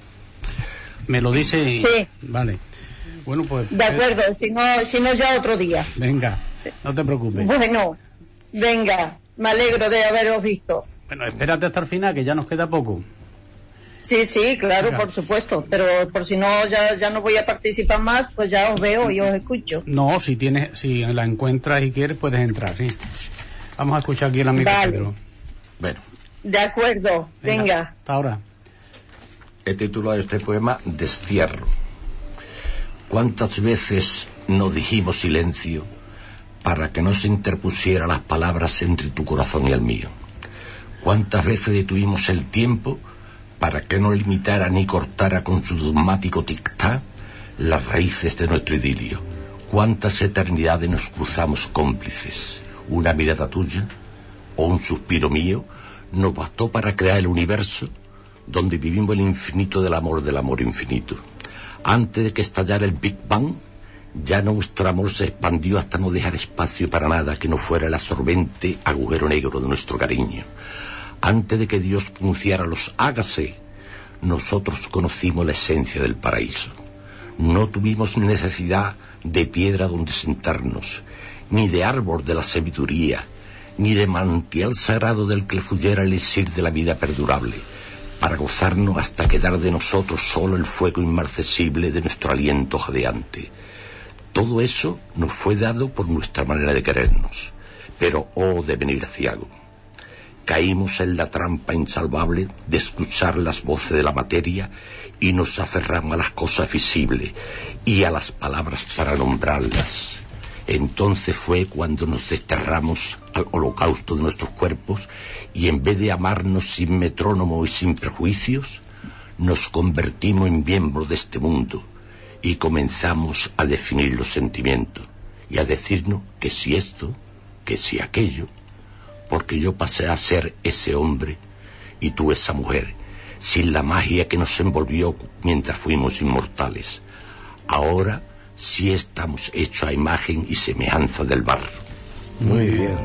me lo dice y... Sí. Vale. Bueno, pues... De acuerdo, si no, si no ya otro día. Venga, no te preocupes. Bueno, venga, me alegro de haberos visto. Bueno, espérate hasta el final, que ya nos queda poco. Sí, sí, claro, Venga. por supuesto, pero por si no ya, ya no voy a participar más, pues ya os veo y os escucho. No, si tienes, si la encuentras y quieres, puedes entrar, sí. Vamos a escuchar aquí al amigo Vale. Pedro. Bueno, De acuerdo, venga. Hasta ahora. he titulado este poema Destierro. ¿Cuántas veces no dijimos silencio para que no se interpusiera las palabras entre tu corazón y el mío? ¿Cuántas veces detuvimos el tiempo para que no limitara ni cortara con su dogmático tic-tac las raíces de nuestro idilio? ¿Cuántas eternidades nos cruzamos cómplices? Una mirada tuya o un suspiro mío nos bastó para crear el universo donde vivimos el infinito del amor del amor infinito. Antes de que estallara el Big Bang, ya nuestro amor se expandió hasta no dejar espacio para nada que no fuera el absorbente agujero negro de nuestro cariño. Antes de que Dios pronunciara los hágase, nosotros conocimos la esencia del paraíso. No tuvimos necesidad de piedra donde sentarnos, ni de árbol de la sabiduría, ni de manantial sagrado del que fluyera el elixir de la vida perdurable, para gozarnos hasta quedar de nosotros solo el fuego inmarcesible de nuestro aliento jadeante. Todo eso nos fue dado por nuestra manera de querernos, pero oh devenir ciego. Caímos en la trampa insalvable de escuchar las voces de la materia y nos aferramos a las cosas visibles y a las palabras para nombrarlas. Entonces fue cuando nos desterramos al holocausto de nuestros cuerpos y en vez de amarnos sin metrónomo y sin prejuicios, nos convertimos en miembros de este mundo y comenzamos a definir los sentimientos y a decirnos que si esto, que si aquello, porque yo pasé a ser ese hombre y tú esa mujer, sin la magia que nos envolvió mientras fuimos inmortales. Ahora sí estamos hechos a imagen y semejanza del barro. Muy bien.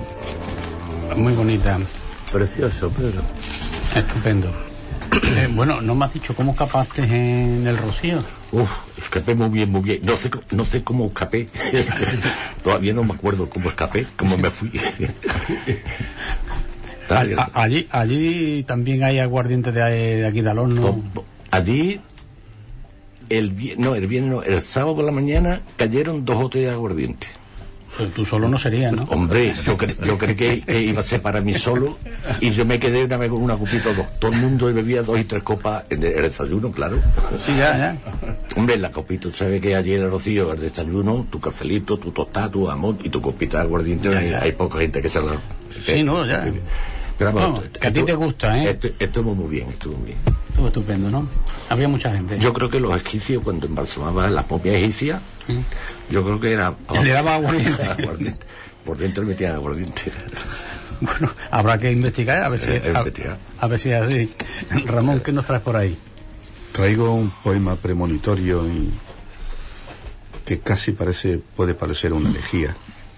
Muy bonita. Precioso, Pedro. Estupendo. Eh, bueno, no me has dicho cómo escapaste en el Rocío. Uf, escapé muy bien, muy bien. No sé, no sé cómo escapé. Todavía no me acuerdo cómo escapé, cómo me fui. A- allí, allí también hay aguardiente de, de aquí de Alorno. Allí, el vi- no, el viernes no, el sábado por la mañana cayeron dos botellas de aguardiente. Pues tú solo no serías, ¿no? Hombre, yo, cre yo creí que, que iba a ser para mí solo y yo me quedé una vez con una copita o dos. Todo el mundo bebía dos y tres copas en el, el desayuno, claro. Sí, ya, ya. Hombre, la copita, tú sabes que allí en el Rocío, el desayuno, tu cafelito, tu tostada, tu jamón y tu copita de aguardiente, Ya, hay, ya. hay poca gente que se la... Sí, no, ya. Pero vamos, Vamos, que a ti te gusta, ¿eh? Esto, estuvo muy bien, estuvo muy bien. Estuvo estupendo, ¿no? Había mucha gente. Yo creo que los egipcios, cuando embalsamaban las momias egipcias, ¿Mm? yo creo que era... Le daba aguardiente. aguardiente. Por dentro le metían aguardiente. Bueno, habrá que investigar a ver si, Eh, a, investigar. a ver si es así. Ramón, ¿qué nos traes por ahí? Traigo un poema premonitorio y que casi parece, puede parecer una elegía.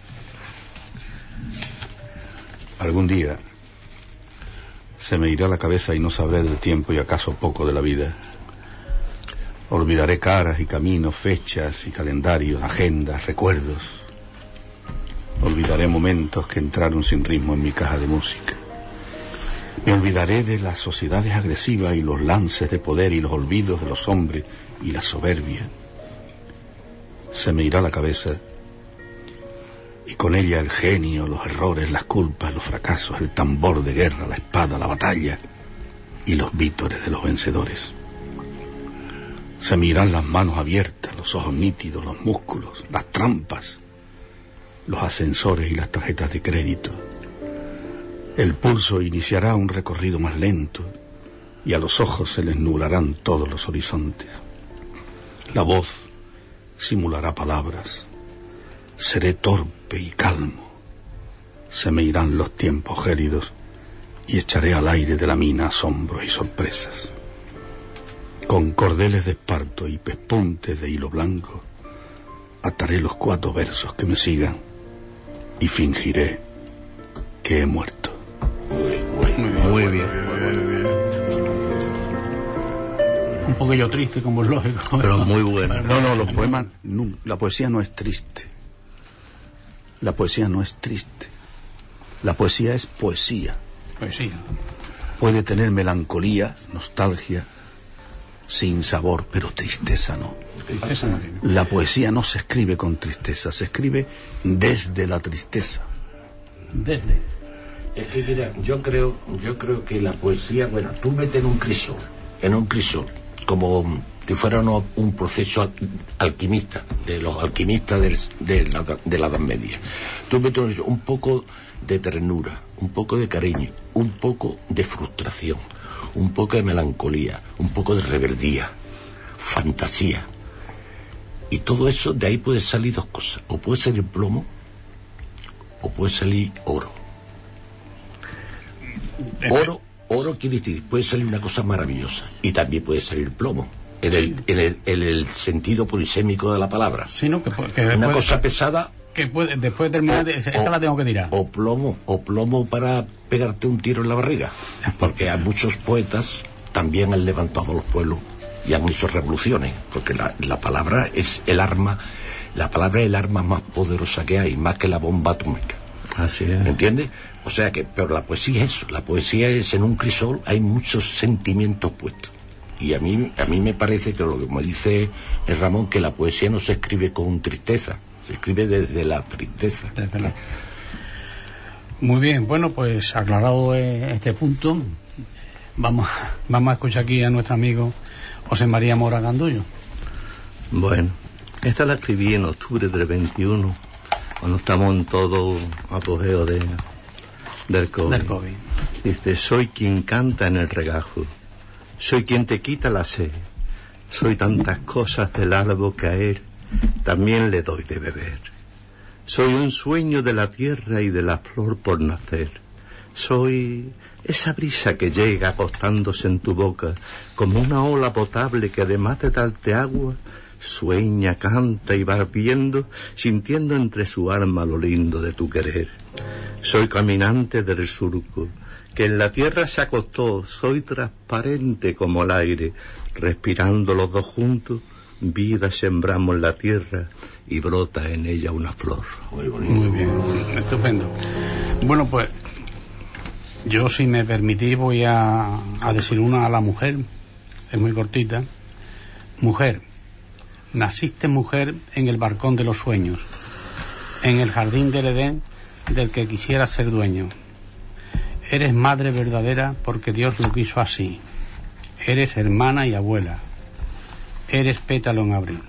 Algún día se me irá la cabeza y no sabré del tiempo y acaso poco de la vida. Olvidaré caras y caminos, fechas y calendarios, agendas, recuerdos. Olvidaré momentos que entraron sin ritmo en mi caja de música. Me olvidaré de las sociedades agresivas y los lances de poder y los olvidos de los hombres y la soberbia. Se me irá la cabeza y con ella el genio, los errores, las culpas, los fracasos, el tambor de guerra, la espada, la batalla y los vítores de los vencedores. Se me irán las manos abiertas, los ojos nítidos, los músculos, las trampas, los ascensores y las tarjetas de crédito. El pulso iniciará un recorrido más lento y a los ojos se les nublarán todos los horizontes. La voz simulará palabras. Seré torpe y calmo. Se me irán los tiempos gélidos y echaré al aire de la mina asombros y sorpresas. Con cordeles de esparto y pespuntes de hilo blanco, ataré los cuatro versos que me sigan y fingiré que he muerto. Muy bien. Muy bien. Muy bien. Un poquillo triste, como es lógico. Pero muy bueno. No, no, los poemas, no, la poesía no es triste. La poesía no es triste. La poesía es poesía. Poesía. Puede tener melancolía, nostalgia, sin sabor, pero tristeza no. Tristeza no tiene. La poesía no se escribe con tristeza, se escribe desde la tristeza. Desde. Es que mira, yo creo, yo creo que la poesía, bueno, tú metes en un crisol, en un crisol, como si fuera uno, un proceso alquimista, de los alquimistas del, de, la, de la Edad Media. Tú metes un poco de ternura, un poco de cariño, un poco de frustración, un poco de melancolía, un poco de rebeldía, fantasía. Y todo eso, de ahí puede salir dos cosas. O puede salir plomo, o puede salir oro. Oro, oro quiere decir, puede salir una cosa maravillosa. Y también puede salir plomo. En el, en el, en el sentido polisémico de la palabra. Sí, ¿no? Que, que una puede, cosa pesada. Que puede, después de terminar, de, esta la tengo que tirar. O plomo, o plomo para pegarte un tiro en la barriga. Porque a muchos poetas también han levantado los pueblos y han hecho revoluciones. Porque la, la palabra es el arma, la palabra es el arma más poderosa que hay, más que la bomba atómica. Así es. ¿Entiendes? O sea que, pero la poesía es eso. La poesía es, en un crisol hay muchos sentimientos puestos. Y a mí, a mí me parece que lo que me dice el Ramón, que la poesía no se escribe con tristeza, se escribe desde la tristeza. Desde la... Muy bien, bueno, pues aclarado este punto, vamos, vamos a escuchar aquí a nuestro amigo José María Mora Gandullo. Bueno, esta la escribí en octubre del veintiuno, cuando estamos en todo apogeo de, del COVID. Del COVID. Dice, soy quien canta en el regajo. Soy quien te quita la sed. Soy tantas cosas del árbol caer, también le doy de beber. Soy un sueño de la tierra y de la flor por nacer. Soy esa brisa que llega acostándose en tu boca, como una ola potable que además de darte agua, sueña, canta y va viendo, sintiendo entre su alma lo lindo de tu querer. Soy caminante del surco, que en la tierra se acostó, soy transparente como el aire, respirando los dos juntos, vida sembramos la tierra y brota en ella una flor. Muy bonito. Muy bien, estupendo. Bueno, pues yo, si me permitís, voy a, a decir una a la mujer, es muy cortita. Mujer, naciste mujer en el balcón de los sueños, en el jardín del Edén del que quisieras ser dueño. Eres madre verdadera porque Dios lo quiso así. Eres hermana y abuela. Eres pétalo en abril.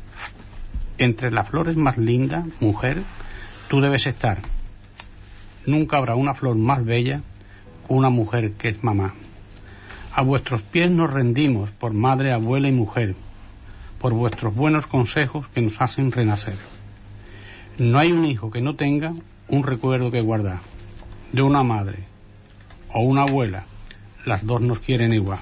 Entre las flores más lindas, mujer, tú debes estar. Nunca habrá una flor más bella que una mujer que es mamá. A vuestros pies nos rendimos por madre, abuela y mujer, por vuestros buenos consejos que nos hacen renacer. No hay un hijo que no tenga un recuerdo que guardar de una madre o una abuela, las dos nos quieren igual.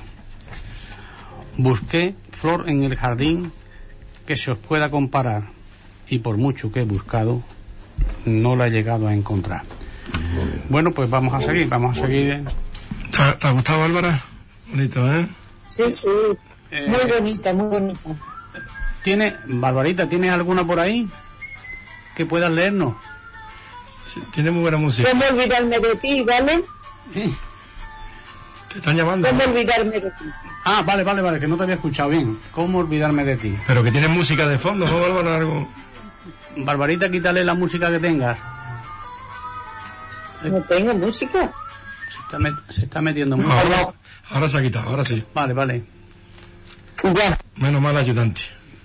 Busqué flor en el jardín que se os pueda comparar, y por mucho que he buscado, no la he llegado a encontrar. Bueno, pues vamos a seguir, vamos a seguir. ¿Te, te ha gustado, Bárbara? Bonito, ¿eh? Sí, sí, eh, muy bonita, muy bonita. ¿Tiene, Barbarita, ¿tienes alguna por ahí que puedas leernos? Sí, tiene muy buena música. ¿Cómo olvidarme de ti, vale? Sí. Te están llamando. ¿Cómo olvidarme de ti? Ah, vale, vale, vale, que no te había escuchado bien. ¿Cómo olvidarme de ti? Pero que tiene música de fondo, ¿no, Bárbara? Algo... Barbarita, quítale la música que tengas. No tengo música. Se está, met- se está metiendo música. Ahora, ahora se ha quitado, ahora sí. Vale, vale. Ya. Menos mal ayudante.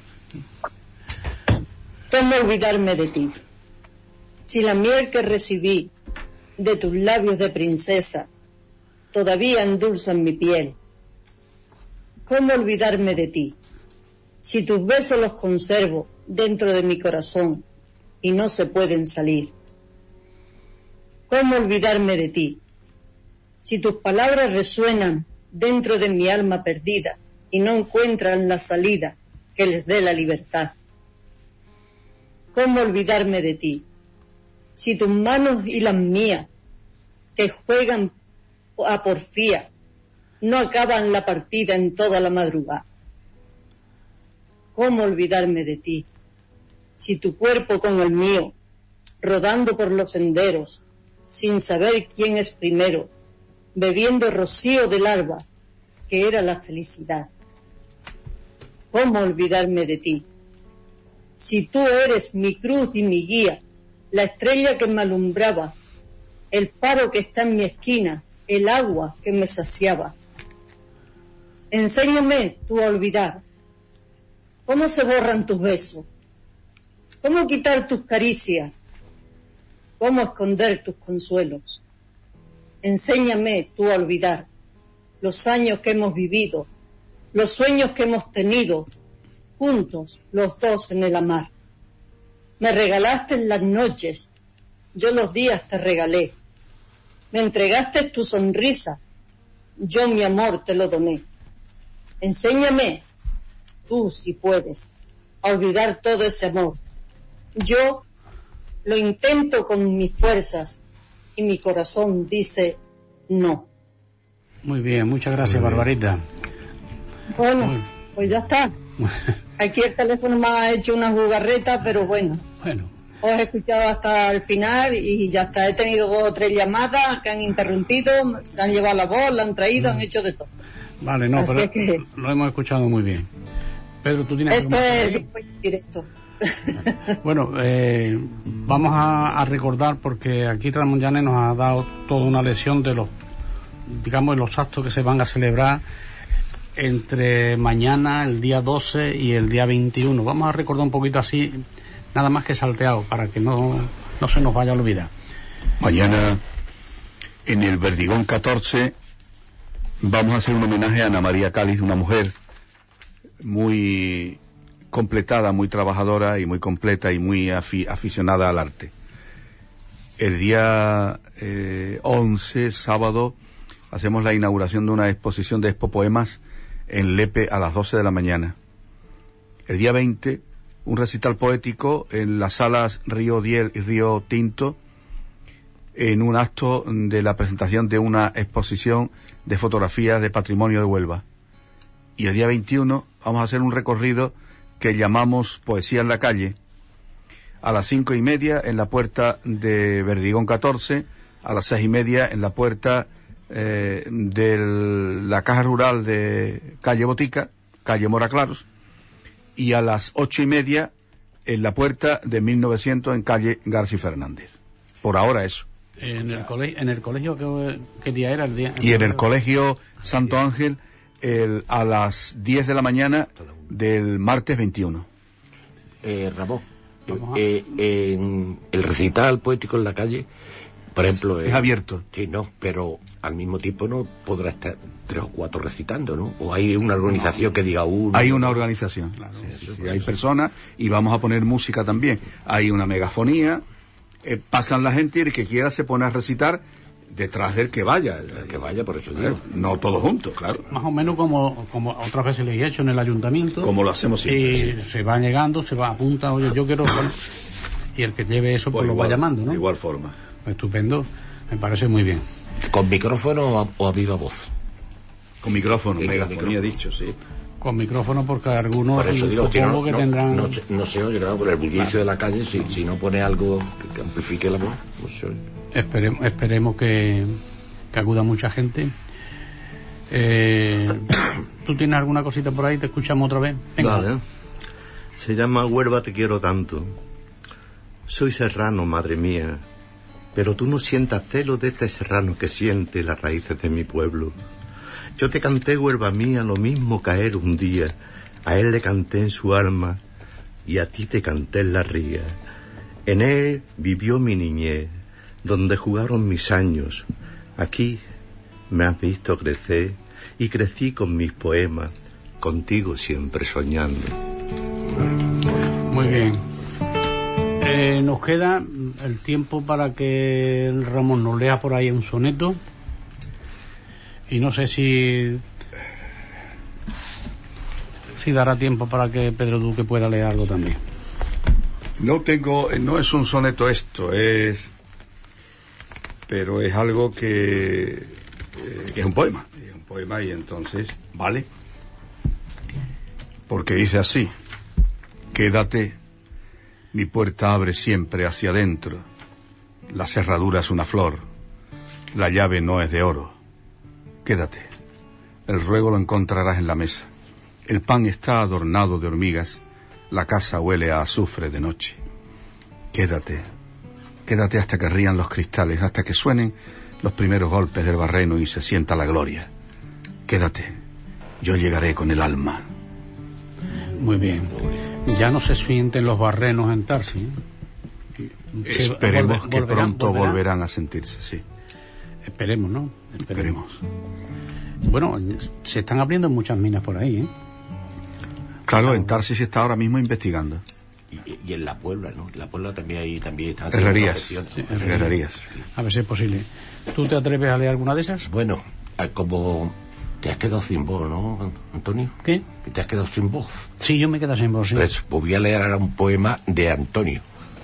¿Cómo olvidarme de ti? Si la miel que recibí de tus labios de princesa todavía endulzan mi piel. ¿Cómo olvidarme de ti? si tus besos los conservo dentro de mi corazón y no se pueden salir. ¿Cómo olvidarme de ti? Si tus palabras resuenan dentro de mi alma perdida y no encuentran la salida que les dé la libertad. ¿Cómo olvidarme de ti? Si tus manos y las mías que juegan a porfía no acaban la partida en toda la madrugada. ¿Cómo olvidarme de ti? Si tu cuerpo con el mío, rodando por los senderos, sin saber quién es primero, bebiendo rocío del alba, que era la felicidad. ¿Cómo olvidarme de ti? Si tú eres mi cruz y mi guía, la estrella que me alumbraba, el faro que está en mi esquina, el agua que me saciaba. Enséñame tú a olvidar. ¿Cómo se borran tus besos? ¿Cómo quitar tus caricias? ¿Cómo esconder tus consuelos? Enséñame tú a olvidar los años que hemos vivido, los sueños que hemos tenido, juntos los dos en el amar. Me regalaste las noches, yo los días te regalé. Me entregaste tu sonrisa, yo mi amor te lo doné. Enséñame, tú si puedes, a olvidar todo ese amor. Yo lo intento con mis fuerzas y mi corazón dice no. Muy bien, muchas gracias, Barbarita. Bueno, Muy... pues ya está. Aquí el teléfono me ha hecho una jugarreta, pero bueno. Bueno. Os he escuchado hasta el final y ya está. He tenido dos o tres llamadas que han interrumpido, se han llevado la voz, la han traído, han hecho de todo. Vale, no, Así pero que... lo hemos escuchado muy bien. Pedro, tú tienes Esto es directo. Bueno, eh, vamos a, a recordar, porque aquí Ramón Llanes nos ha dado toda una lección de los, digamos, de los actos que se van a celebrar entre mañana, el día doce y el día veintiuno. Vamos a recordar un poquito así, nada más que salteado, para que no, no se nos vaya a olvidar. Mañana, en el Verdigón catorce, vamos a hacer un homenaje a Ana María Cáliz, una mujer muy completada, muy trabajadora y muy completa y muy afi aficionada al arte. El día eh, once, sábado, hacemos la inauguración de una exposición de expopoemas en Lepe a las doce de la mañana. El día veinte, un recital poético en las salas Río Diel y Río Tinto, en un acto de la presentación de una exposición de fotografías de patrimonio de Huelva. Y el día veintiuno vamos a hacer un recorrido que llamamos Poesía en la Calle, a las cinco y media en la puerta de Verdigón catorce, a las seis y media en la puerta eh, de la Caja Rural de calle Botica, calle Mora Claros, y a las ocho y media en la puerta de mil novecientos en calle García Fernández. Por ahora eso. En el colegio, en el colegio ¿qué, qué día era el día? Y en el colegio Santo Ángel el, a las diez de la mañana del martes veintiuno. Eh, Ramón, eh, en el recital poético en la calle, por ejemplo... Es eh, abierto. Sí, no, pero al mismo tiempo no podrá estar tres o cuatro recitando, ¿no? O hay una organización que diga uno... Hay una organización, claro. Sí, sí, sí, hay personas y vamos a poner música también. Hay una megafonía, eh, pasan la gente y el que quiera se pone a recitar detrás del que vaya. El que vaya, por eso digo. No todos juntos, claro. Más o menos como, como otras veces le he hecho en el ayuntamiento. Como lo hacemos siempre. Y sí. Se va llegando, se va, apunta, oye, yo quiero... Y el que lleve eso, pues, pues lo igual, va llamando, ¿no? De igual forma. Estupendo, me parece muy bien. ¿Con micrófono o a viva voz? Con micrófono, sí, megafonía dicho, sí. Con micrófono, porque algunos por eso digo, supongo no, que no, tendrán... No, no, no se oye, claro, por el bullicio claro. de la calle, si, si no pone algo que, que amplifique la voz, no se oye. Esperemos, esperemos que, que acuda mucha gente. Eh, ¿Tú tienes alguna cosita por ahí? ¿Te escuchamos otra vez? Venga. Vale. Se llama Huelva te quiero tanto. Soy serrano, madre mía, pero tú no sientas celos de este serrano que siente las raíces de mi pueblo. Yo te canté, Huelva mía, lo mismo caer un día. A él le canté en su alma y a ti te canté en la ría. En él vivió mi niñez, donde jugaron mis años. Aquí me has visto crecer y crecí con mis poemas, contigo siempre soñando. Muy bien. Eh, nos queda el tiempo para que el Ramón nos lea por ahí un soneto. Y no sé si si dará tiempo para que Pedro Duque pueda leer algo también. No tengo, no es un soneto esto, es, pero es algo que, eh, que es un poema, es un poema y entonces vale, porque dice así: quédate, mi puerta abre siempre hacia adentro, la cerradura es una flor, la llave no es de oro. Quédate, el ruego lo encontrarás en la mesa. El pan está adornado de hormigas, la casa huele a azufre de noche. Quédate, quédate hasta que rían los cristales, hasta que suenen los primeros golpes del barreno y se sienta la gloria. Quédate, yo llegaré con el alma. Muy bien. Ya no se sienten los barrenos en Tarsi. Esperemos Volver, que volverán, pronto volverán. volverán a sentirse, sí. Esperemos, ¿no? Esperemos. Bueno, se están abriendo muchas minas por ahí, ¿eh? Claro, en Tarsi se está ahora mismo investigando. Y, y en La Puebla, ¿no? En La Puebla también hay también están Herrerías. sí, Herrerías. A ver si es posible. ¿Tú te atreves a leer alguna de esas? Bueno, como te has quedado sin voz, ¿no, Antonio? ¿Qué? Que te has quedado sin voz. Sí, yo me he quedado sin voz, sí. Pues, pues voy a leer ahora un poema de Antonio.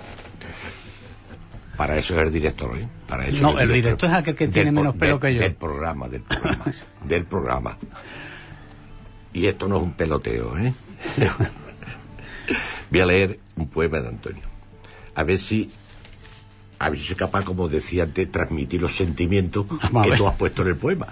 Para eso es el director, ¿eh? Para eso No, es el, el director es aquel que tiene pro, menos pelo del, que yo. Del programa, del programa, del programa. Y esto no es un peloteo, ¿eh? Voy a leer un poema de Antonio. A ver si, a ver si soy capaz, como decía antes, de transmitir los sentimientos Vamos que tú has puesto en el poema.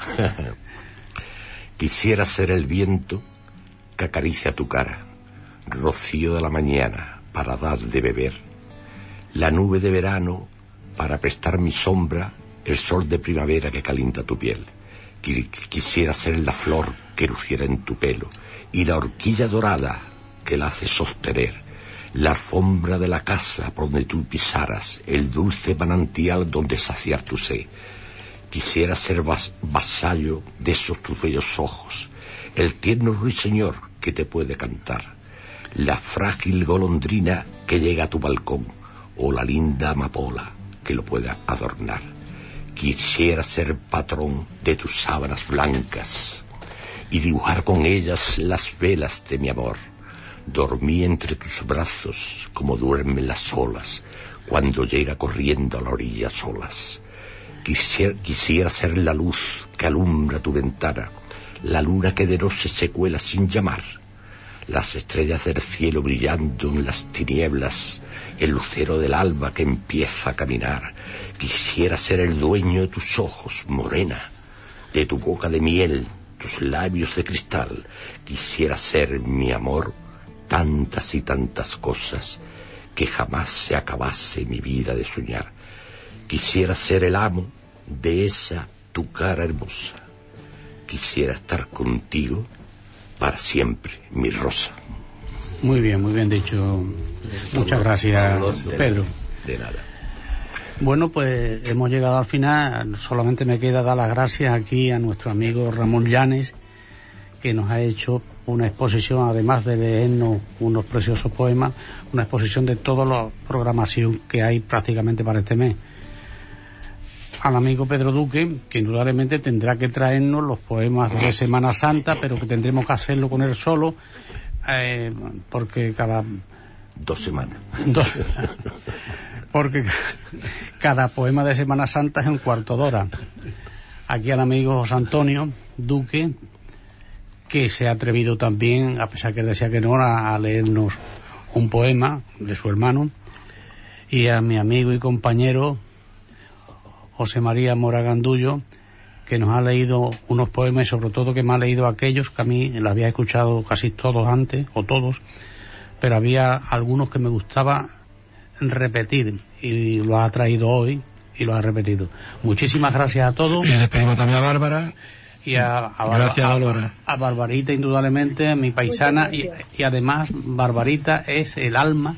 Quisiera ser el viento que acaricia tu cara, rocío de la mañana para dar de beber, la nube de verano para prestar mi sombra, el sol de primavera que calienta tu piel. Quisiera ser la flor que luciera en tu pelo y la horquilla dorada que la hace sostener, la alfombra de la casa por donde tú pisaras, el dulce manantial donde saciar tu sed. Quisiera ser vas vasallo de esos tus bellos ojos, el tierno ruiseñor que te puede cantar, la frágil golondrina que llega a tu balcón, o la linda amapola que lo pueda adornar. Quisiera ser patrón de tus sábanas blancas y dibujar con ellas las velas de mi amor. Dormí entre tus brazos como duermen las olas cuando llega corriendo a la orilla solas. Quisiera, quisiera ser la luz que alumbra tu ventana, la luna que de noche se cuela sin llamar, las estrellas del cielo brillando en las tinieblas, el lucero del alba que empieza a caminar. Quisiera ser el dueño de tus ojos, morena, de tu boca de miel, tus labios de cristal. Quisiera ser, mi amor, tantas y tantas cosas que jamás se acabase mi vida de soñar. Quisiera ser el amo de esa tu cara hermosa. Quisiera estar contigo para siempre, mi rosa. Muy bien, muy bien dicho. Muchas gracias, Pedro. De nada. Bueno, pues hemos llegado al final. Solamente me queda dar las gracias aquí a nuestro amigo Ramón Llanes, que nos ha hecho una exposición, además de leernos unos preciosos poemas, una exposición de toda la programación que hay prácticamente para este mes. Al amigo Pedro Duque, que indudablemente tendrá que traernos los poemas de Semana Santa, pero que tendremos que hacerlo con él solo, eh, porque cada... Dos semanas. Dos, porque cada poema de Semana Santa es un cuarto de hora. Aquí al amigo José Antonio Duque, que se ha atrevido también, a pesar que él decía que no, a, a leernos un poema de su hermano, y a mi amigo y compañero José María Mora Gandullo, que nos ha leído unos poemas y sobre todo que me ha leído aquellos que a mí los había escuchado casi todos antes, o todos, pero había algunos que me gustaba repetir y lo ha traído hoy y lo ha repetido. Muchísimas gracias a todos. Y despedimos también a Bárbara. Y a, a, gracias, a, a, a Barbarita, indudablemente, a mi paisana, y, y además Barbarita es el alma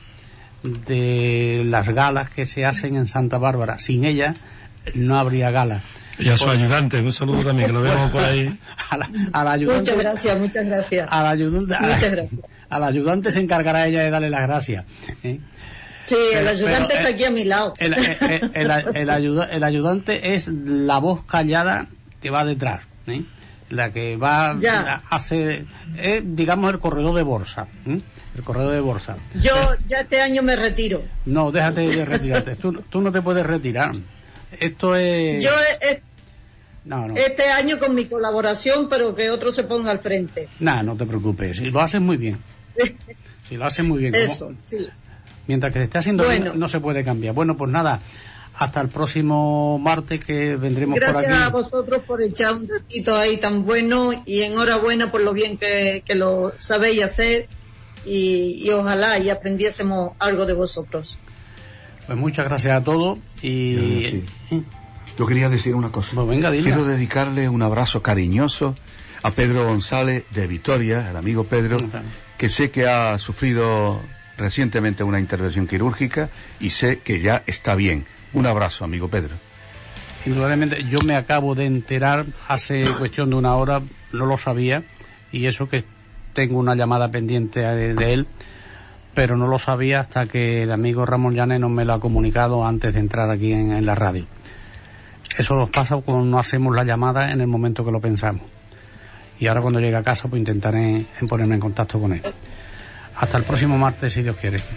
de las galas que se hacen en Santa Bárbara. Sin ella no habría gala. Y a su ayudante, un saludo también, que lo vemos por ahí. A la, a la ayudante, muchas gracias, muchas gracias. A la ayudante, muchas gracias. al ayudante se encargará ella de darle las gracias. ¿eh? Sí, el Pero, ayudante pero, está eh, aquí a mi lado. El, el, el, el, el, ayuda, el ayudante es la voz callada que va detrás, ¿eh? La que va Ya. hace, es, digamos, el corredor de bolsa, ¿eh? El corredor de bolsa. Yo ya este año me retiro. No, déjate de retirarte. tú, tú no te puedes retirar. Esto es. Yo eh, no, no. este año con mi colaboración, pero que otro se ponga al frente. Nah, no te preocupes. Si lo haces muy bien. Si lo haces muy bien. Eso, como, sí. Mientras que se esté haciendo Bueno. bien, no, no se puede cambiar. Bueno, pues nada. Hasta el próximo martes que vendremos Gracias por aquí. a vosotros por echar un ratito ahí tan bueno y enhorabuena por lo bien que, que lo sabéis hacer y, y ojalá y aprendiésemos algo de vosotros. Pues muchas gracias a todos y... Sí. Yo quería decir una cosa. Pues venga, dila. Quiero dedicarle un abrazo cariñoso a Pedro González de Vitoria, el amigo Pedro, que sé que ha sufrido recientemente una intervención quirúrgica y sé que ya está bien. Un abrazo, amigo Pedro. Indudablemente, yo me acabo de enterar hace cuestión de una hora, no lo sabía, y eso que tengo una llamada pendiente de, de él, pero no lo sabía hasta que el amigo Ramón Llanes nos me lo ha comunicado antes de entrar aquí en, en la radio. Eso nos pasa cuando no hacemos la llamada en el momento que lo pensamos. Y ahora cuando llegue a casa pues intentaré en ponerme en contacto con él. Hasta el próximo martes, si Dios quiere.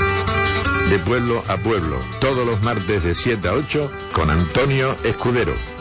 De pueblo a pueblo, todos los martes de siete a ocho, con Antonio Escudero.